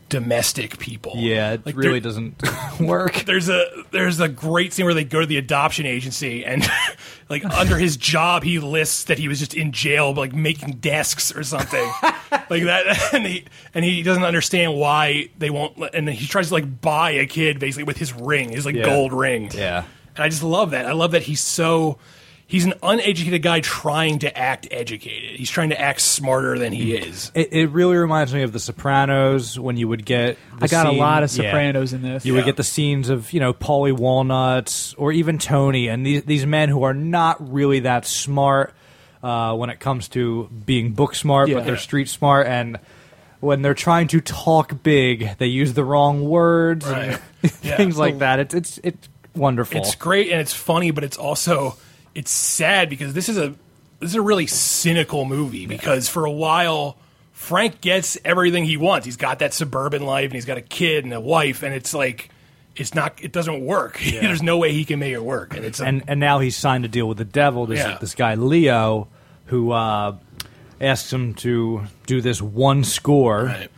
domestic people. Yeah, it Like, really there- doesn't work. There's a there's a great scene where they go to the adoption agency and like under his job he lists that he was just in jail like making desks or something like that, and he and he doesn't understand why they won't let, and he tries to like buy a kid basically with his ring, his like Yeah. gold ring. Yeah. And I just love that. I love that he's so he's an uneducated guy trying to act educated. He's trying to act smarter than he is. It, it really reminds me of The Sopranos when you would get. The I got a scene- lot of yeah. Sopranos in this. You would get the scenes of, you know, Paulie Walnuts or even Tony and these these men who are not really that smart uh, when it comes to being book smart, Yeah. but they're street smart. And when they're trying to talk big, they use the wrong words Right. and Yeah. things like that. It's it's it's wonderful. It's great and it's funny, but it's also it's sad because this is a this is a really cynical movie because for a while Frank gets everything he wants. He's got that suburban life and he's got a kid and a wife, and it's like it's not it doesn't work. There's no way he can make it work. And it's a, and and now he's signed a deal with the devil. This Yeah. this guy Leo, who uh, asks him to do this one score, right.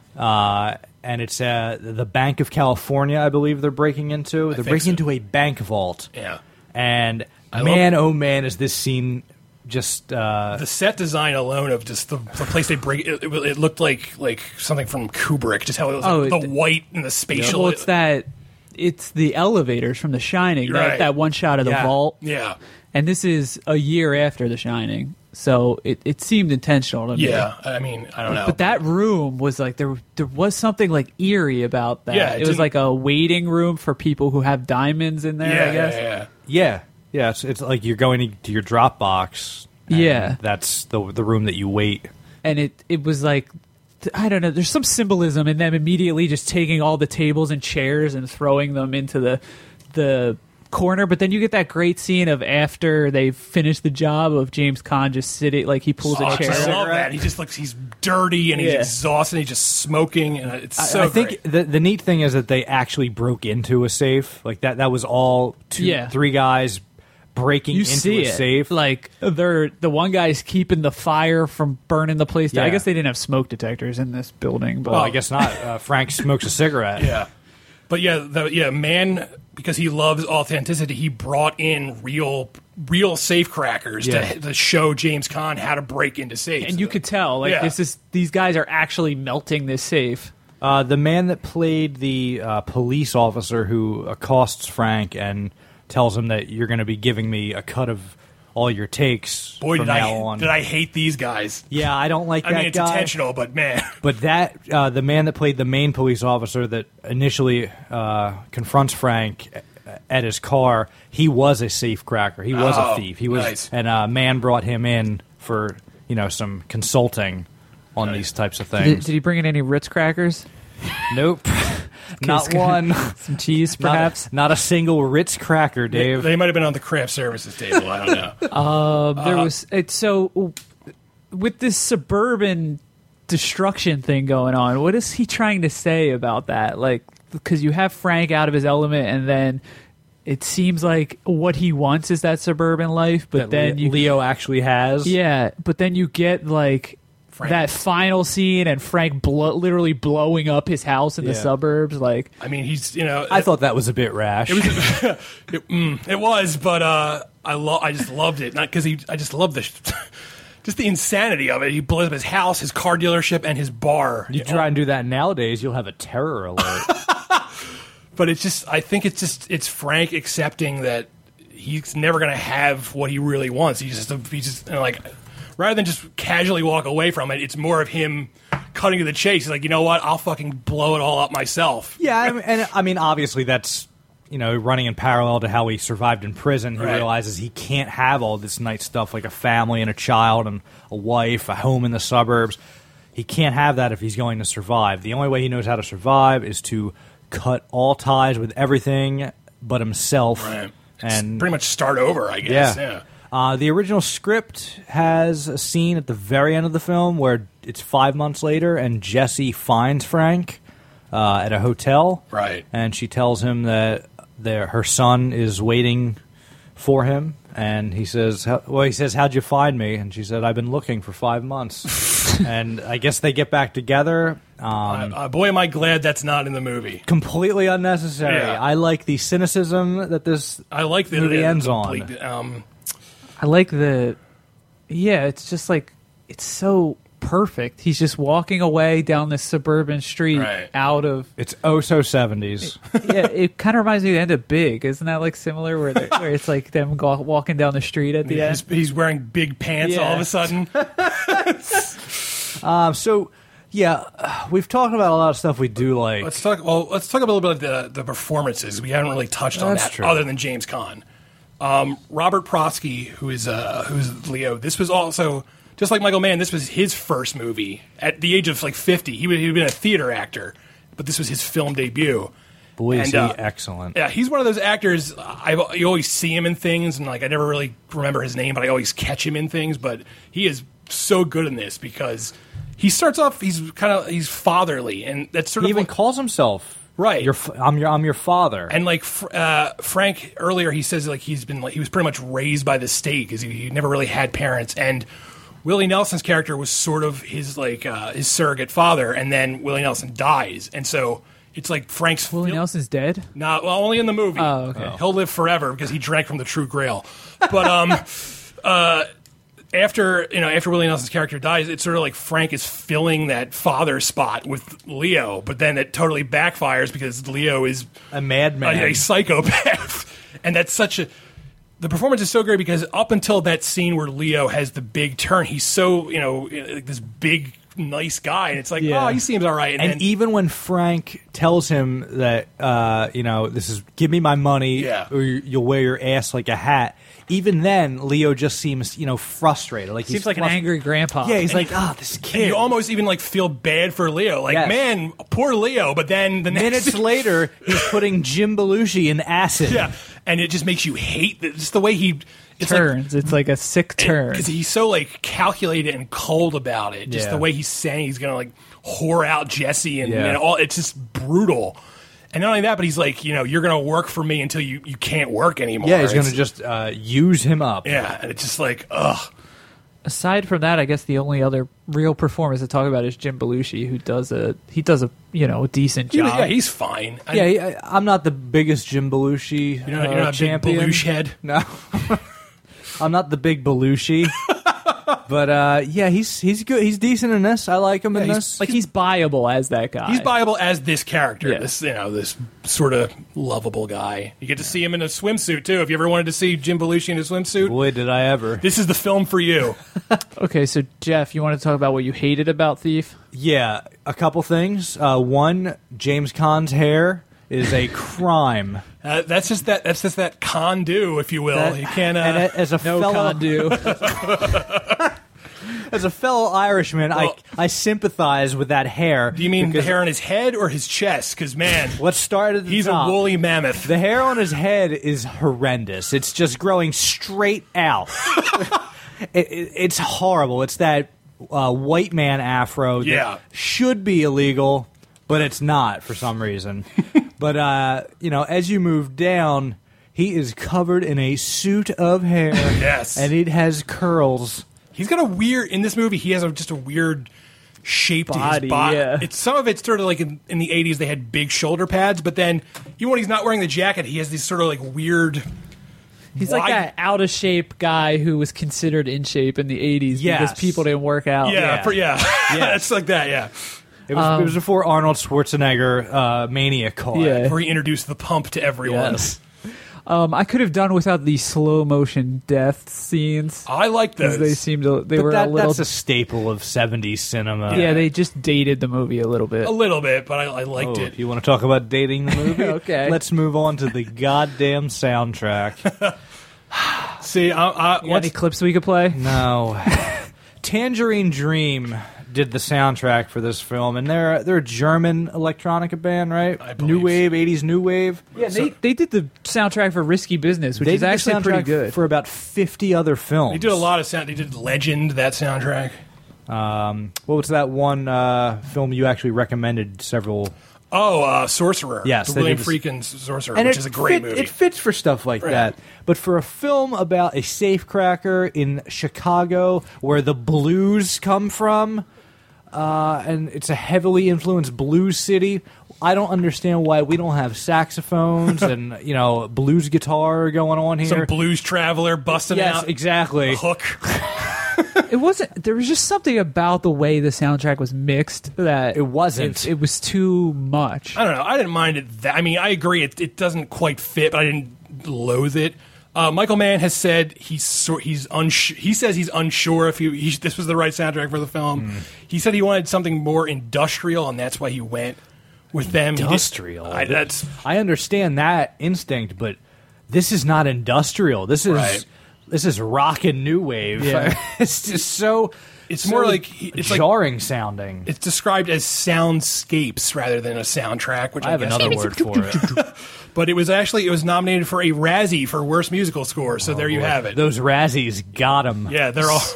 uh, and it's uh, the Bank of California, I believe they're breaking into. They're think breaking so. into a bank vault, Yeah. and I man, love- oh man, is this scene just uh, The set design alone of just the, the place they break it, it, it looked like like something from Kubrick. Just how it was Oh, like, the it- white and the spatial. Well, it's that. It's the elevators from The Shining. That, Right. that one shot of the Yeah. vault. Yeah. And this is a year after The Shining, so it, it seemed intentional to me. Yeah. I mean, I don't know. But that room was like there. There was something like eerie about that. Yeah, it it, was didn't- like a waiting room for people who have diamonds in there. yeah, I guess. yeah, yeah. yeah, yeah. It's, it's like you're going to your Dropbox. and Yeah. that's the the room that you wait. And it it was like I don't know. There's some symbolism in them immediately just taking all the tables and chairs and throwing them into the the corner. But then you get that great scene of after they finish the job of James Caan just sitting like he pulls Oh, a I chair. love that. He just looks. He's dirty and he's Yeah. exhausted. And he's just smoking, and it's I- so. I think great. the the neat thing is that they actually broke into a safe. Like that that was all two Yeah. three guys breaking You into see a it. safe. Like they're the one guy's keeping the fire from burning the place down. I Yeah. guess they didn't have smoke detectors in this building, but well, I guess not. Uh, Frank smokes a cigarette. Yeah, but yeah, the, yeah, man, because he loves authenticity, he brought in real, real safe crackers Yeah. to, to show James Caan how to break into safes. and you could tell like Yeah. this is these guys are actually melting this safe. Uh, the man that played the uh, police officer who accosts Frank and tells him that you're going to be giving me a cut of all your takes Boy, from did now I on. did I hate these guys. Yeah, I don't like I that mean, it's guy. intentional, but man, But that uh, the man that played the main police officer that initially uh, confronts Frank at his car, he was a safe cracker. He was Oh, a thief. He was, nice. and a man brought him in for you know some consulting on these types of Did, things. did he bring in any Ritz crackers? Nope, not one. Some cheese, Not a- perhaps. Not, a single Ritz cracker, Dave. they might have been on the craft services table. I don't know. Uh, there was it's so with this suburban destruction thing going on. What is he trying to say about that? Like, because you have Frank out of his element, and then it seems like what he wants is that suburban life. But that then Le- you, Leo actually has. yeah, but then you get like. Frank. That final scene and Frank blow, literally blowing up his house in the Yeah. suburbs, like I mean, he's you know. I thought that was a bit rash. It was, it, mm, it was, but uh, I lo- I just loved it. Not because he, I just love the, just the insanity of it. He blows up his house, his car dealership, and his bar. you try and do that nowadays, you'll have a terror alert. But it's just, I think it's just, it's Frank accepting that he's never going to have what he really wants. He's just, he's just you know, like, rather than just casually walk away from it, it's more of him cutting to the chase. He's like, you know what? I'll fucking blow it all up myself. Yeah, I mean, and I mean, obviously that's you know running in parallel to how he survived in prison. He Right. realizes he can't have all this nice stuff like a family and a child and a wife, a home in the suburbs. He can't have that if he's going to survive. The only way he knows how to survive is to cut all ties with everything but himself. Right. And Pretty much start over, I guess. yeah. Yeah. Uh, the original script has a scene at the very end of the film where it's five months later and Jesse finds Frank uh, at a hotel. Right. And she tells him that their, her son is waiting for him. And he says, how, well, he says, how'd you find me? And she said, I've been looking for five months. and I guess they get back together. Um, uh, boy, am I glad that's not in the movie. Completely unnecessary. Yeah. I like the cynicism that this I like the movie the ends complete, on. Um, I like the, yeah, it's just like, it's so perfect. He's just walking away down this suburban street Right. out of, It's oh so seventies. yeah, it kind of reminds me of the end of Big. Isn't that like similar where, they're- where it's like them go, walking down the street at the yeah, end? he's, he's wearing big pants Yeah. all of a sudden. Um, so, yeah, uh, we've talked about a lot of stuff we do like. Let's talk. Well, let's talk a little bit about the the performances. We haven't really touched on That's that, true. other than James Caan. Um, Robert Prosky, who is uh, who's Leo. This was also just like Michael Mann. This was his first movie at the age of like fifty. He would he'd been a theater actor, but this was his film debut. Boy, is and, he uh, excellent. Yeah, he's one of those actors. I you always see him in things, and like I never really remember his name, but I always catch him in things. But he is so good in this because he starts off. He's kind of he's fatherly, and that's sort He of even like, calls himself Right. Your, f- I'm your, I'm your father. and like Fr- uh, Frank earlier, he says like he's been like he was pretty much raised by the state because he, he never really had parents, and Willie Nelson's character was sort of his like uh, his surrogate father, and then Willie Nelson dies, and so it's like Frank's Willie Nelson's dead? Not well, only in the movie. Oh, okay. He'll live forever because he drank from the True Grail. But um, uh, after you know, after Willie Nelson's character dies, it's sort of like Frank is filling that father spot with Leo, but then it totally backfires because Leo is a madman. a, a psychopath, and that's such a. The performance is so great because up until that scene where Leo has the big turn, he's so you know like this big nice guy, and it's like Yeah. oh he seems all right, and, And then, even when Frank tells him that, uh, you know, this is give me my money, Yeah. or you- you'll wear your ass like a hat. Even then, Leo just seems, you know, frustrated. Like Seems he's like an frust- angry grandpa. Yeah, he's And like, you- ah, this and kid. you almost even like feel bad for Leo, like Yes. man, poor Leo. But then the next Minutes later, he's putting Jim Belushi in acid. yeah, and it just makes you hate the, just the way he it's turns. it's like a sick turn. because he's so like calculated and cold about it. Just Yeah. the way he's saying he's gonna like whore out Jesse and, Yeah. and all. It's just brutal. And not only that, but he's like, you know, you're gonna work for me until you, you can't work anymore. Yeah, he's going It's- to just uh, use him up. yeah, and it's just like ugh. Aside from that, I guess the only other real performance to talk about is Jim Belushi, who does a he does a you know a decent He- job. yeah, he's fine. I- Yeah, he- I, I'm not the biggest Jim Belushi you're not, uh, you're not a big champion. Belushi head. No, I'm not the big Belushi. But uh, yeah, he's he's good. He's decent in this. I like him in Yeah, he's- this. like he's buyable as that guy. He's viable as this character, Yeah. this you know, this sort of lovable guy. You get to see him in a swimsuit too. If you ever wanted to see Jim Belushi in a swimsuit, Boy, did I ever. this is the film for you. Okay, so Jeff, you want to talk about what you hated about Thief? Yeah, a couple things. Uh, one, James Caan's hair is a crime. Uh, that's just that. That's just that con do, if you will. That- you can't. Uh, and a- as a No fellow, con-do. as a fellow Irishman, Well- I I sympathize with that hair. do you mean the because hair on his head or his chest? Because man, What started at the he's top, a woolly mammoth. The hair on his head is horrendous. It's just growing straight out. it, it, it's horrible. It's that uh, white man afro that Yeah. should be illegal, but it's not for some reason. But, uh, you know, as you move down, he is covered in a suit of hair. Yes. And it has curls. He's got a weird in this movie. He has a, just a weird shape to Body, his body. yeah. It's some of it's sort of like in, in the eighties they had big shoulder pads, but then even when he's not wearing the jacket, he has these sort of like weird. He's like wide- that out of shape guy who was considered in shape in the eighties Yes. because people didn't work out. Yeah, yeah. for- yeah, Yeah. it's like that. Yeah, It was, Um, it was before Arnold Schwarzenegger uh, mania caught. Yeah. where he introduced the pump to everyone. Yes. Um, I could have done without the slow motion death scenes. I like 'Cause those. they seemed to, they But were that, a little that's a staple of seventies cinema. yeah, they just dated the movie a little bit. a little bit, but I, I liked Oh, it. you want to talk about dating the movie? Okay. Let's move on to the goddamn soundtrack. See, I, I, You got once- any clips we could play? No. Tangerine Dream did the soundtrack for this film, and they're they're a German electronica band, right? I believe New wave, eighties new wave. Yeah, they, they did the soundtrack for Risky Business, which They is did the actually pretty soundtrack good. for about fifty other films. they did a lot of sound. They did Legend, that soundtrack. Um, what was that one uh, film you actually recommended several? Oh, uh, Sorcerer. Yes, the they William did this- Friedkin Sorcerer, And which it is a great fit- movie. It fits for stuff like Right. that. But for a film about a safecracker in Chicago where the blues come from, uh, and it's a heavily influenced blues city. I don't understand why we don't have saxophones and, you know, blues guitar going on here. Some blues traveler busting yes, out. exactly. A hook. It wasn't. There was just something about the way the soundtrack was mixed that It wasn't. It, it was too much. I don't know. I didn't mind it. That, I mean, I agree. It, it doesn't quite fit, but I didn't loathe it. Uh, Michael Mann has said he's so, he's uns- he says he's unsure if he, he this was the right soundtrack for the film. Mm. He said he wanted something more industrial, and that's why he went with them. He did- Industrial. I, that's I understand that instinct, but this is not industrial. This is Right. this is rock and new wave. Yeah. It's just so. It's so more like he- it's like- jarring sounding. it's described as soundscapes rather than a soundtrack, which I, I have guess another word for it. But it was actually it was nominated for a Razzie for worst musical score. So there you have it. Those Razzies got him. Yeah, they're all.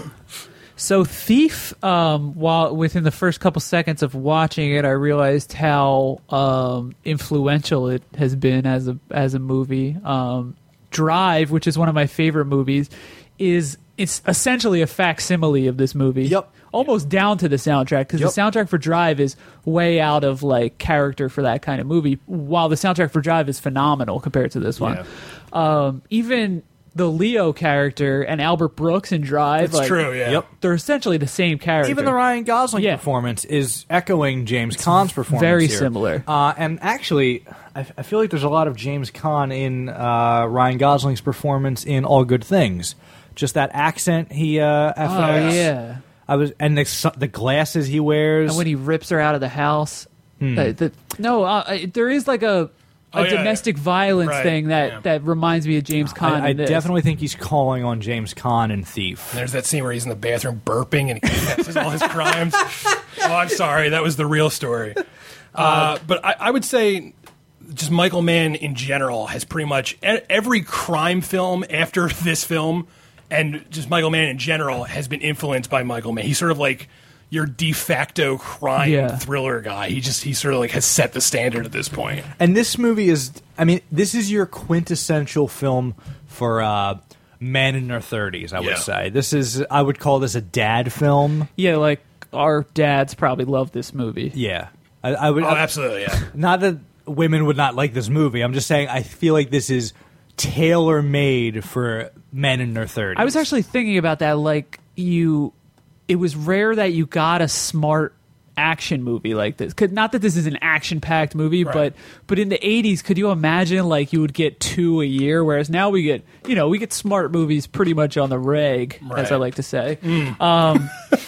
So Thief, um, while within the first couple seconds of watching it, I realized how um, influential it has been as a as a movie. Um, Drive, which is one of my favorite movies, is it's essentially a facsimile of this movie. Yep. Almost down to the soundtrack, because Yep. the soundtrack for Drive is way out of like character for that kind of movie, while the soundtrack for Drive is phenomenal compared to this one. Um, even the Leo character and Albert Brooks in Drive, It's like, true. Yeah. Yep. they're essentially the same character. Even the Ryan Gosling Yeah. performance is echoing James Caan's performance. very here. similar. Uh, and actually, I, I feel like there's a lot of James Caan in uh, Ryan Gosling's performance in All Good Things. Just that accent he uh, Oh affects. yeah. I was, and the su- the glasses he wears. And when he rips her out of the house, Hmm. uh, the, no, uh, uh, there is like a, a Oh, yeah, domestic violence Right, thing that, yeah. that reminds me of James Caan. I, I in this. definitely think he's calling on James Caan in Thief. There's that scene where he's in the bathroom burping and he confesses all his crimes. Oh, I'm sorry. That was the real story. Uh, but I, I would say just Michael Mann in general has pretty much e- every crime film after this film and just Michael Mann in general has been influenced by Michael Mann. He's sort of like your de facto crime Yeah. thriller guy. He just he sort of like has set the standard at this point. And this movie is, I mean, this is your quintessential film for uh, men in their thirties, I would Yeah. say. This is, I would call this a dad film. Yeah, like our dads probably love this movie. Yeah. I, I would, Oh, absolutely, yeah. not that women would not like this movie. I'm just saying I feel like this is tailor made for men in their thirties. I was actually thinking about that. Like you, it was rare that you got a smart action movie like this. 'Cause not that this is an action-packed movie, Right. but but in the eighties, could you imagine like you would get two a year, whereas now we get you know we get smart movies pretty much on the reg, as Right. I like to say. Um,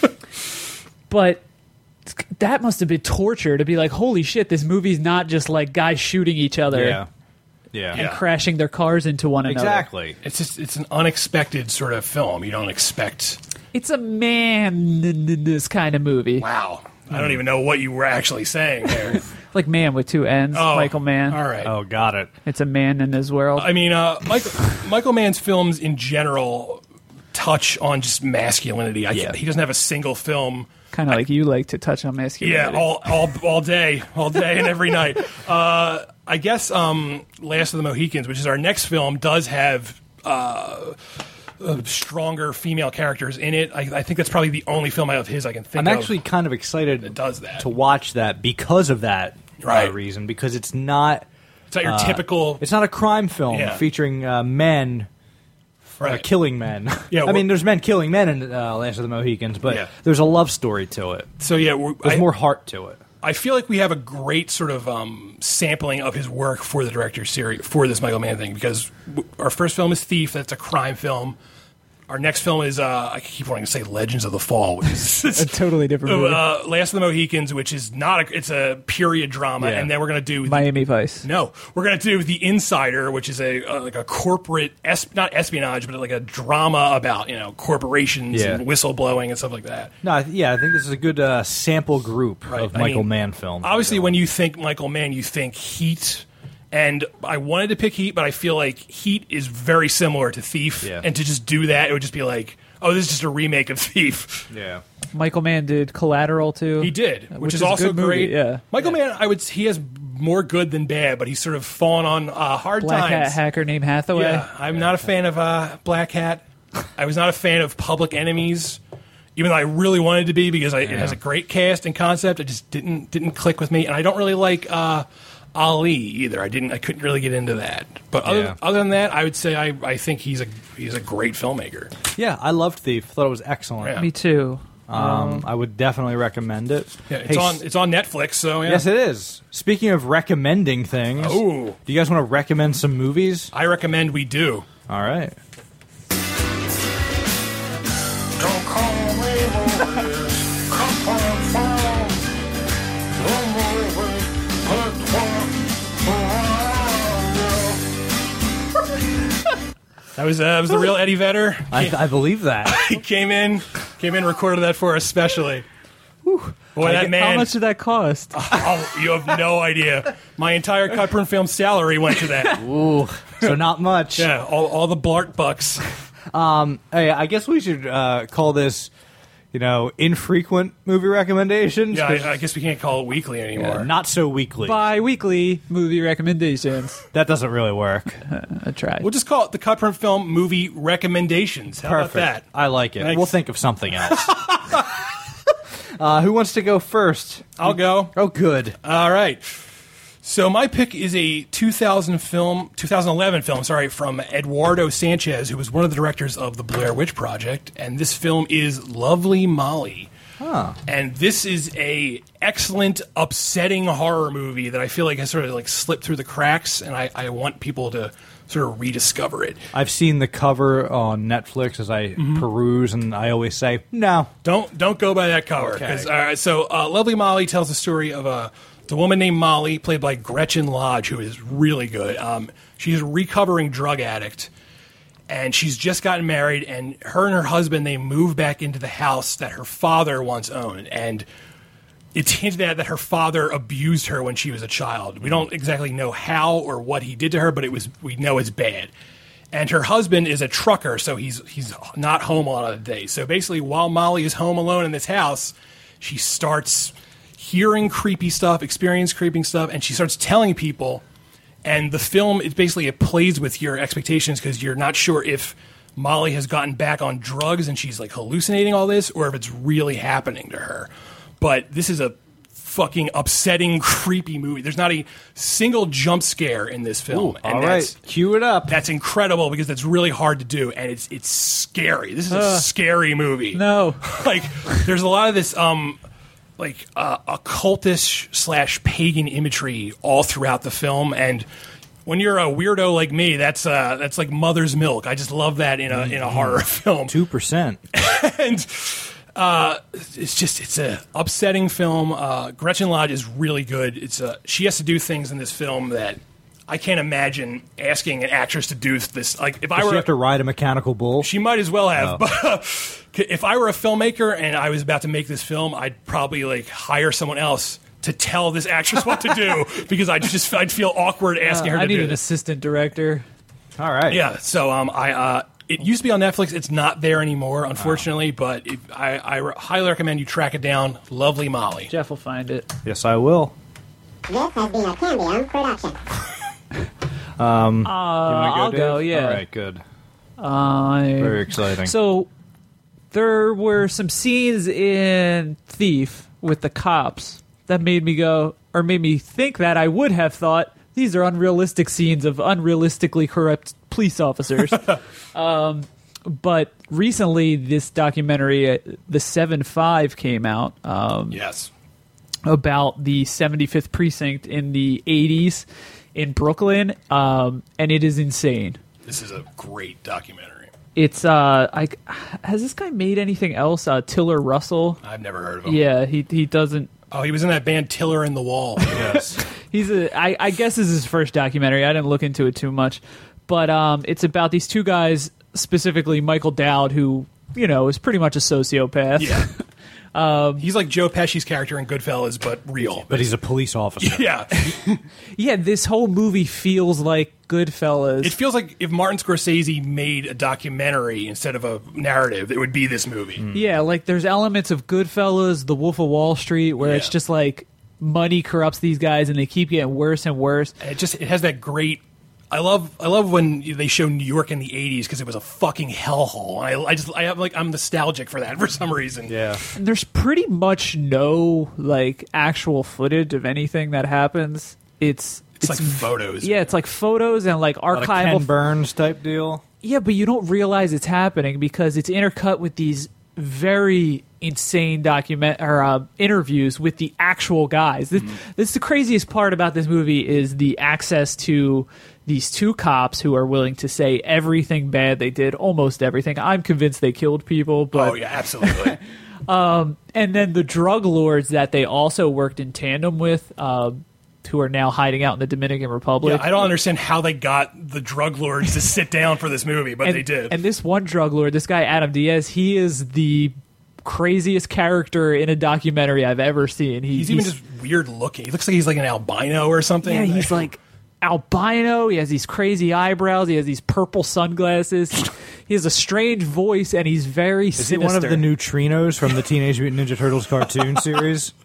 but that must have been torture to be like, holy shit, this movie's not just like guys shooting each other Yeah. Yeah. and Yeah. crashing their cars into one another. Exactly. It's just it's an unexpected sort of film. You don't expect. It's a man this kind of movie. Wow. I don't even know what you were actually saying there. Like man with two N's, Oh, Michael Mann. All right. Oh, got it. It's a man in his world. I mean, uh, Michael, Michael Mann's films in general touch on just masculinity. I, Yeah. He doesn't have a single film. Kind of like you like to touch on masculinity. Yeah, all, all, all day, all day and every night. Uh, I guess um, Last of the Mohicans, which is our next film, does have uh, uh, stronger female characters in it. I, I think that's probably the only film of his I can think I'm of. actually kind of excited that does that. to watch that because of that uh, Right. reason, because it's not It's not your uh, typical. it's not a crime film Yeah. featuring uh, men uh, right. killing men. Yeah, I we're- mean, there's men killing men in uh, Last of the Mohicans, but Yeah. there's a love story to it. So yeah, we're, There's I, more heart to it. I feel like we have a great sort of um, sampling of his work for the director's series for this Michael Mann thing because w- our first film is Thief. That's a crime film. Our next film is uh, I keep wanting to say Legends of the Fall, which is A totally different movie. uh, Last of the Mohicans, which is not a, it's a period drama, Yeah. and then we're gonna do the- Miami Vice. no, we're gonna do The Insider, which is a uh, like a corporate es- not espionage, but like a drama about you know corporations Yeah. and whistleblowing and stuff like that. No, I th- yeah, I think this is a good uh, sample group Right. of I Michael mean, Mann films. Obviously, when you think Michael Mann, you think Heat. And I wanted to pick Heat, but I feel like Heat is very similar to Thief. Yeah. And to just do that, it would just be like, oh, this is just a remake of Thief. yeah, Michael Mann did Collateral too. He did, which, Which is, is a also good movie, great. yeah. Michael Mann, I would he has more good than bad, but he's sort of fallen on uh, hard Black Hat times. hacker named Hathaway. Yeah, I'm not a fan of uh, Black Hat. I was not a fan of Public Enemies. even though I really wanted to be because I, it has a great cast and concept. It just didn't didn't click with me, and I don't really like uh, Ali either. I didn't. I couldn't really get into that. But other, Yeah. other than that, I would say I, I think he's a he's a great filmmaker. Yeah, I loved Thief. Thought it was excellent. Yeah. Me too. Um, I would definitely recommend it. Yeah, it's Hey, on it's on Netflix. So yeah. Yes, it is. Speaking of recommending things, Oh. do you guys want to recommend some movies? I recommend we do. All right. Don't call me movies. Come on, phone. No movies. But That was uh, that was the real Eddie Vedder. I, I believe that. He came in, came in, recorded that for us specially. Boy, that man! How much did that cost? Oh, you have no idea. My entire Cut Print Film salary went to that. Ooh, so not much. Yeah, all, all the Blart bucks. Um, hey, I guess we should uh, call this, you know, infrequent movie recommendations. Yeah, 'cause, I, I guess we can't call it weekly anymore. uh, not so weekly. Bi-weekly movie recommendations. That doesn't really work. I tried. We'll just call it the Cut Print Film movie recommendations. How Perfect. about that? I like it. Thanks. We'll think of something else. uh, who wants to go first? I'll go. Oh, good. All right. So my pick is a two thousand film, twenty eleven film, sorry, from Eduardo Sanchez, who was one of the directors of the Blair Witch Project, and this film is Lovely Molly. Huh. And this is a excellent, upsetting horror movie that I feel like has sort of like slipped through the cracks, and I, I want people to sort of rediscover it. I've seen the cover on Netflix as I Mm-hmm. peruse, and I always say, no. Don't don't go by that cover. Okay. 'Cause, uh, so uh, Lovely Molly tells the story of a the woman named Molly, played by Gretchen Lodge, who is really good. Um, she's a recovering drug addict, and she's just gotten married. And her and her husband, they moved back into the house that her father once owned. And it's hinted at that her father abused her when she was a child. We don't exactly know how or what he did to her, but it was we know it's bad. And her husband is a trucker, so he's he's not home a lot of the day. So basically, while Molly is home alone in this house, she starts hearing creepy stuff, experiencing creepy stuff, and she starts telling people. And the film, it basically it plays with your expectations because you're not sure if Molly has gotten back on drugs and she's like hallucinating all this, or if it's really happening to her. But this is a fucking upsetting, creepy movie. There's not a single jump scare in this film. Ooh, and all that's, right, cue it up. That's incredible because that's really hard to do, and it's it's scary. This is a scary movie. No. Like, there's a lot of this, um, like, uh, occultish slash pagan imagery all throughout the film, and when you're a weirdo like me, that's uh, that's like mother's milk. I just love that in a in a horror film. Two percent. And uh, it's just it's a upsetting film. Uh, Gretchen Lodge is really good. It's uh, she has to do things in this film that I can't imagine asking an actress to do this. Like if I Does were she have to ride a mechanical bull? she might as well have. Oh. But uh, if I were a filmmaker and I was about to make this film, I'd probably like hire someone else to tell this actress what to do because I just I'd feel awkward asking her Uh, to I need do an this. assistant director. All right. Yeah, so um, I uh, it used to be on Netflix. It's not there anymore, unfortunately. But if, I, I re- highly recommend you track it down. Lovely Molly. Jeff will find it. Yes, I will. This has been a Cambion production. Um, Uh, I'll go, yeah. All right, good. Uh, Very exciting. So there were some scenes in Thief with the cops that made me go, or made me think that I would have thought these are unrealistic scenes of unrealistically corrupt police officers. um, but recently, this documentary, uh, The seven five, came out. Um, Yes. about the seventy-fifth precinct in the eighties in Brooklyn, um, and it is insane. This is a great documentary. It's uh, I has this guy made anything else? Uh, Tiller Russell. I've never heard of him. Yeah, he he doesn't. Oh, he was in that band Tiller in the Wall. Yes. He's a. I, I guess this is his first documentary. I didn't look into it too much, but um, it's about these two guys, specifically Michael Dowd, who you know is pretty much a sociopath. Yeah. Um, he's like Joe Pesci's character in Goodfellas, but real. But he's a police officer. Yeah. Yeah, this whole movie feels like Goodfellas. It feels like if Martin Scorsese made a documentary instead of a narrative, it would be this movie. Yeah, like there's elements of Goodfellas, The Wolf of Wall Street, where it's Yeah. just like money corrupts these guys and they keep getting worse and worse. And it just it has that great I love I love when they show New York in the eighties because it was a fucking hellhole. I, I just I have like I'm nostalgic for that for some reason. Yeah. And there's pretty much no like actual footage of anything that happens. It's It's, like photos. Yeah, it's like photos and like Like archival. Ken Burns type deal. Yeah, but you don't realize it's happening because it's intercut with these very insane document or uh, interviews with the actual guys. This, Mm-hmm. this is the craziest part about this movie is the access to these two cops who are willing to say everything bad they did, almost everything. I'm convinced they killed people, but Oh yeah, absolutely. um, and then the drug lords that they also worked in tandem with, uh, who are now hiding out in the Dominican Republic. Yeah, I don't understand how they got the drug lords to sit down for this movie, but and, they did. And this one drug lord, this guy Adam Diaz, he is the craziest character in a documentary I've ever seen. He, he's, even just weird looking. He looks like he's like an albino or something. yeah, he's like albino. He has these crazy eyebrows. He has these purple sunglasses. He, he has a strange voice, and he's very Is sinister. he one of the neutrinos from the Teenage Mutant Ninja Turtles cartoon series?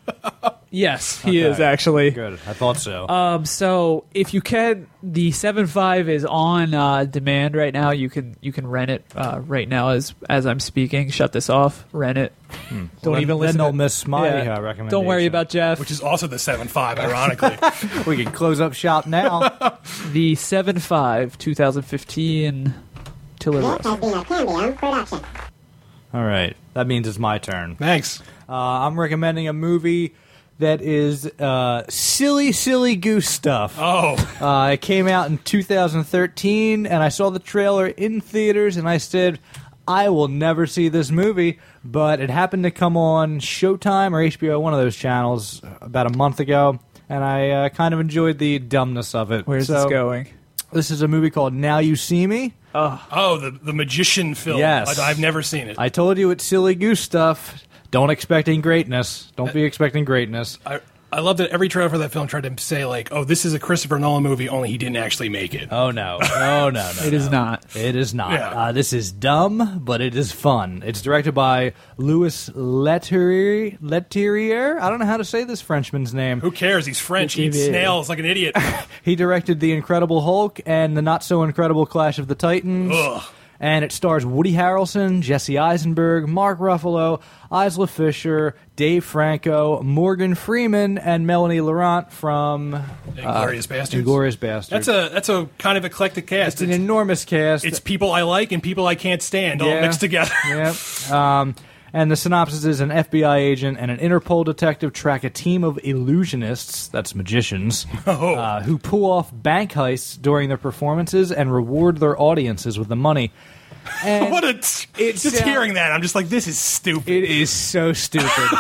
Yes, he Okay. is actually. Good. I thought so. Um, so if you can, the seven five is on uh, demand right now. You can you can rent it uh, right now as as I'm speaking. Shut this off. Rent it. Don't Well, then- even listen. then they'll to, miss my, uh, Don't worry recommendation. about Jeff. which is also the seven five, ironically. We can close up shop now. The seven five twenty fifteen Tiller This Roast. has been a Cambium production. All right. That means it's my turn. Thanks. Uh, I'm recommending a movie that is uh, silly, silly goose stuff. Oh, Uh, it came out in two thousand thirteen, and I saw the trailer in theaters, and I said, I will never see this movie, but it happened to come on Showtime or H B O, one of those channels, about a month ago, and I uh, kind of enjoyed the dumbness of it. Where's So, this going? This is a movie called Now You See Me. oh, the the magician film. Yes. I, I've never seen it. I told you it's silly goose stuff. Don't expecting greatness. Don't be expecting greatness. I, I love that every trailer for that film tried to say like, "Oh, this is a Christopher Nolan movie," only he didn't actually make it. Oh no! Oh no! No! It is not. It is not. Yeah. Uh, this is dumb, but it is fun. It's directed by Louis Leterrier. Leterrier. I don't know how to say this Frenchman's name. Who cares? He's French. He eats Leterrier. snails like an idiot. He directed The Incredible Hulk and the not so incredible Clash of the Titans. Ugh. And it stars Woody Harrelson, Jesse Eisenberg, Mark Ruffalo, Isla Fisher, Dave Franco, Morgan Freeman, and Melanie Laurent from Inglourious Bastards. Inglourious Bastards. That's a that's a kind of eclectic cast. It's an enormous cast. It's people I like and people I can't stand all Yeah. mixed together. Yep. Um, and the synopsis is an F B I agent and an Interpol detective track a team of illusionists, that's magicians, Oh. uh, who pull off bank heists during their performances and reward their audiences with the money. And What a It's, just uh, hearing that, I'm just like, this is stupid. it is so stupid,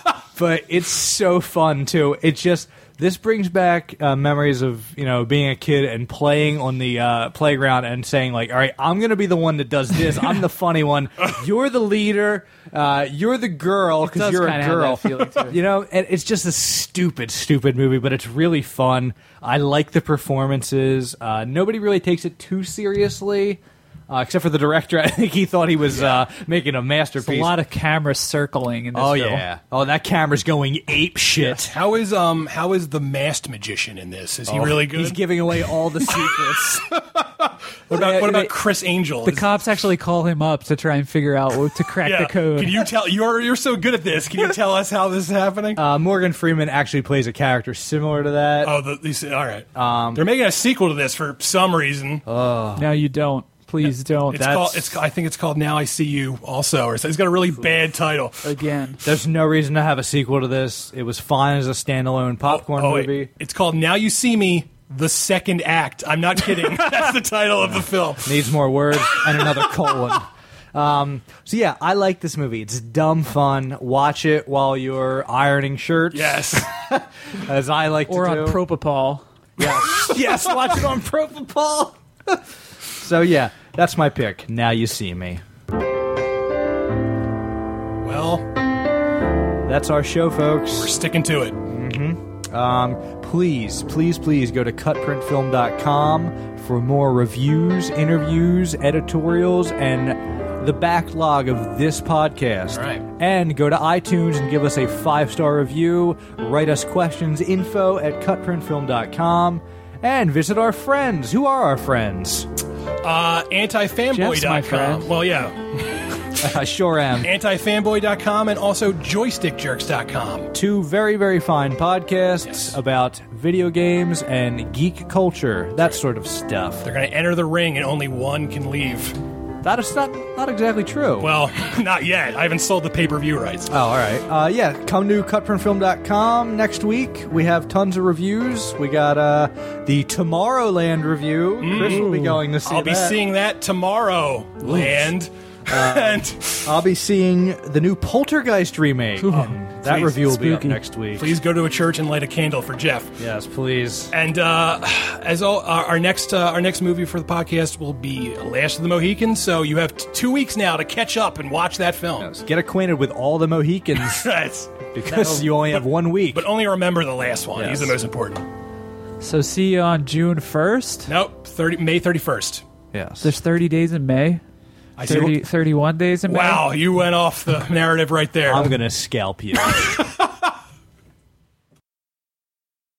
but it's so fun too. It just this brings back uh, memories of you know being a kid and playing on the uh, playground and saying like, all right, I'm gonna be the one that does this. I'm the funny one. You're the leader. Uh, you're the girl because does you're a kinda have girl. that feeling, too. You know, and it's just a stupid, stupid movie, but it's really fun. I like the performances. Uh, nobody really takes it too seriously. Uh, except for the director, I think he thought he was uh, making a masterpiece. There's a lot of cameras circling in this Oh film. yeah! Oh, that camera's going ape shit. How is um how is the masked magician in this? Is he Oh, really good? He's giving away all the secrets. what about what Uh, about they- Chris Angel? The Is- cops actually call him up to try and figure out what to crack yeah. the code. Can you tell you're you're so good at this? Can you tell us how this is happening? uh, Morgan Freeman actually plays a character similar to that. oh, the, these, all right. Um, They're making a sequel to this for some reason. No, you don't. Please don't. it's That's called. It's. I think it's called Now I See You. Also, or so- it's got a really bad title. again. There's no reason to have a sequel to this. It was fine as a standalone popcorn Oh, wait. movie. It's called Now You See Me, the Second Act. I'm not kidding. That's the title of the film. Needs more words and another colon. Um, so yeah, I like this movie. It's dumb fun. Watch it while you're ironing shirts. Yes. as I like Or to on do. Propofol. Yes, yes, watch it on Propofol. So yeah, that's my pick. Now You See Me. Well, That's our show, folks. we're sticking to it. Um, please, please, please go to cut print film dot com for more reviews, interviews, editorials, and the backlog of this podcast. All right. And go to iTunes and give us a five-star review. Write us questions, info at cut print film dot com. And visit our friends. Who are our friends? Uh, anti fanboy Jeff's my dot friend. com. Well, yeah. I sure am. anti fanboy dot com and also joystick jerks dot com. Two very, very fine podcasts Yes. about video games and geek culture, that sort of stuff. They're going to enter the ring and only one can leave. That is not, not exactly true. Well, not yet. I haven't sold the pay-per-view rights. Oh, all right. Uh, yeah, come to cut print film dot com next week. We have tons of reviews. We got uh, the Tomorrowland review. Chris will be going to see I'll be that. seeing that tomorrow, land. and I'll be seeing the new Poltergeist remake. And that Please. review will be up Spooky. next week. please go to a church and light a candle for Jeff. Yes, please. And uh, as all, our, our next uh, our next movie for the podcast will be Last of the Mohicans. So you have t- two weeks now to catch up and watch that film. Yes, get acquainted with all the Mohicans That's- because you only have one week. but only remember the last one. He's Yes. the most important. So see you on June first. Nope, thirty May thirty-first. yes. There's thirty days in May. I see. thirty, thirty-one days in May. Wow, you went off the narrative right there. I'm going to scalp you.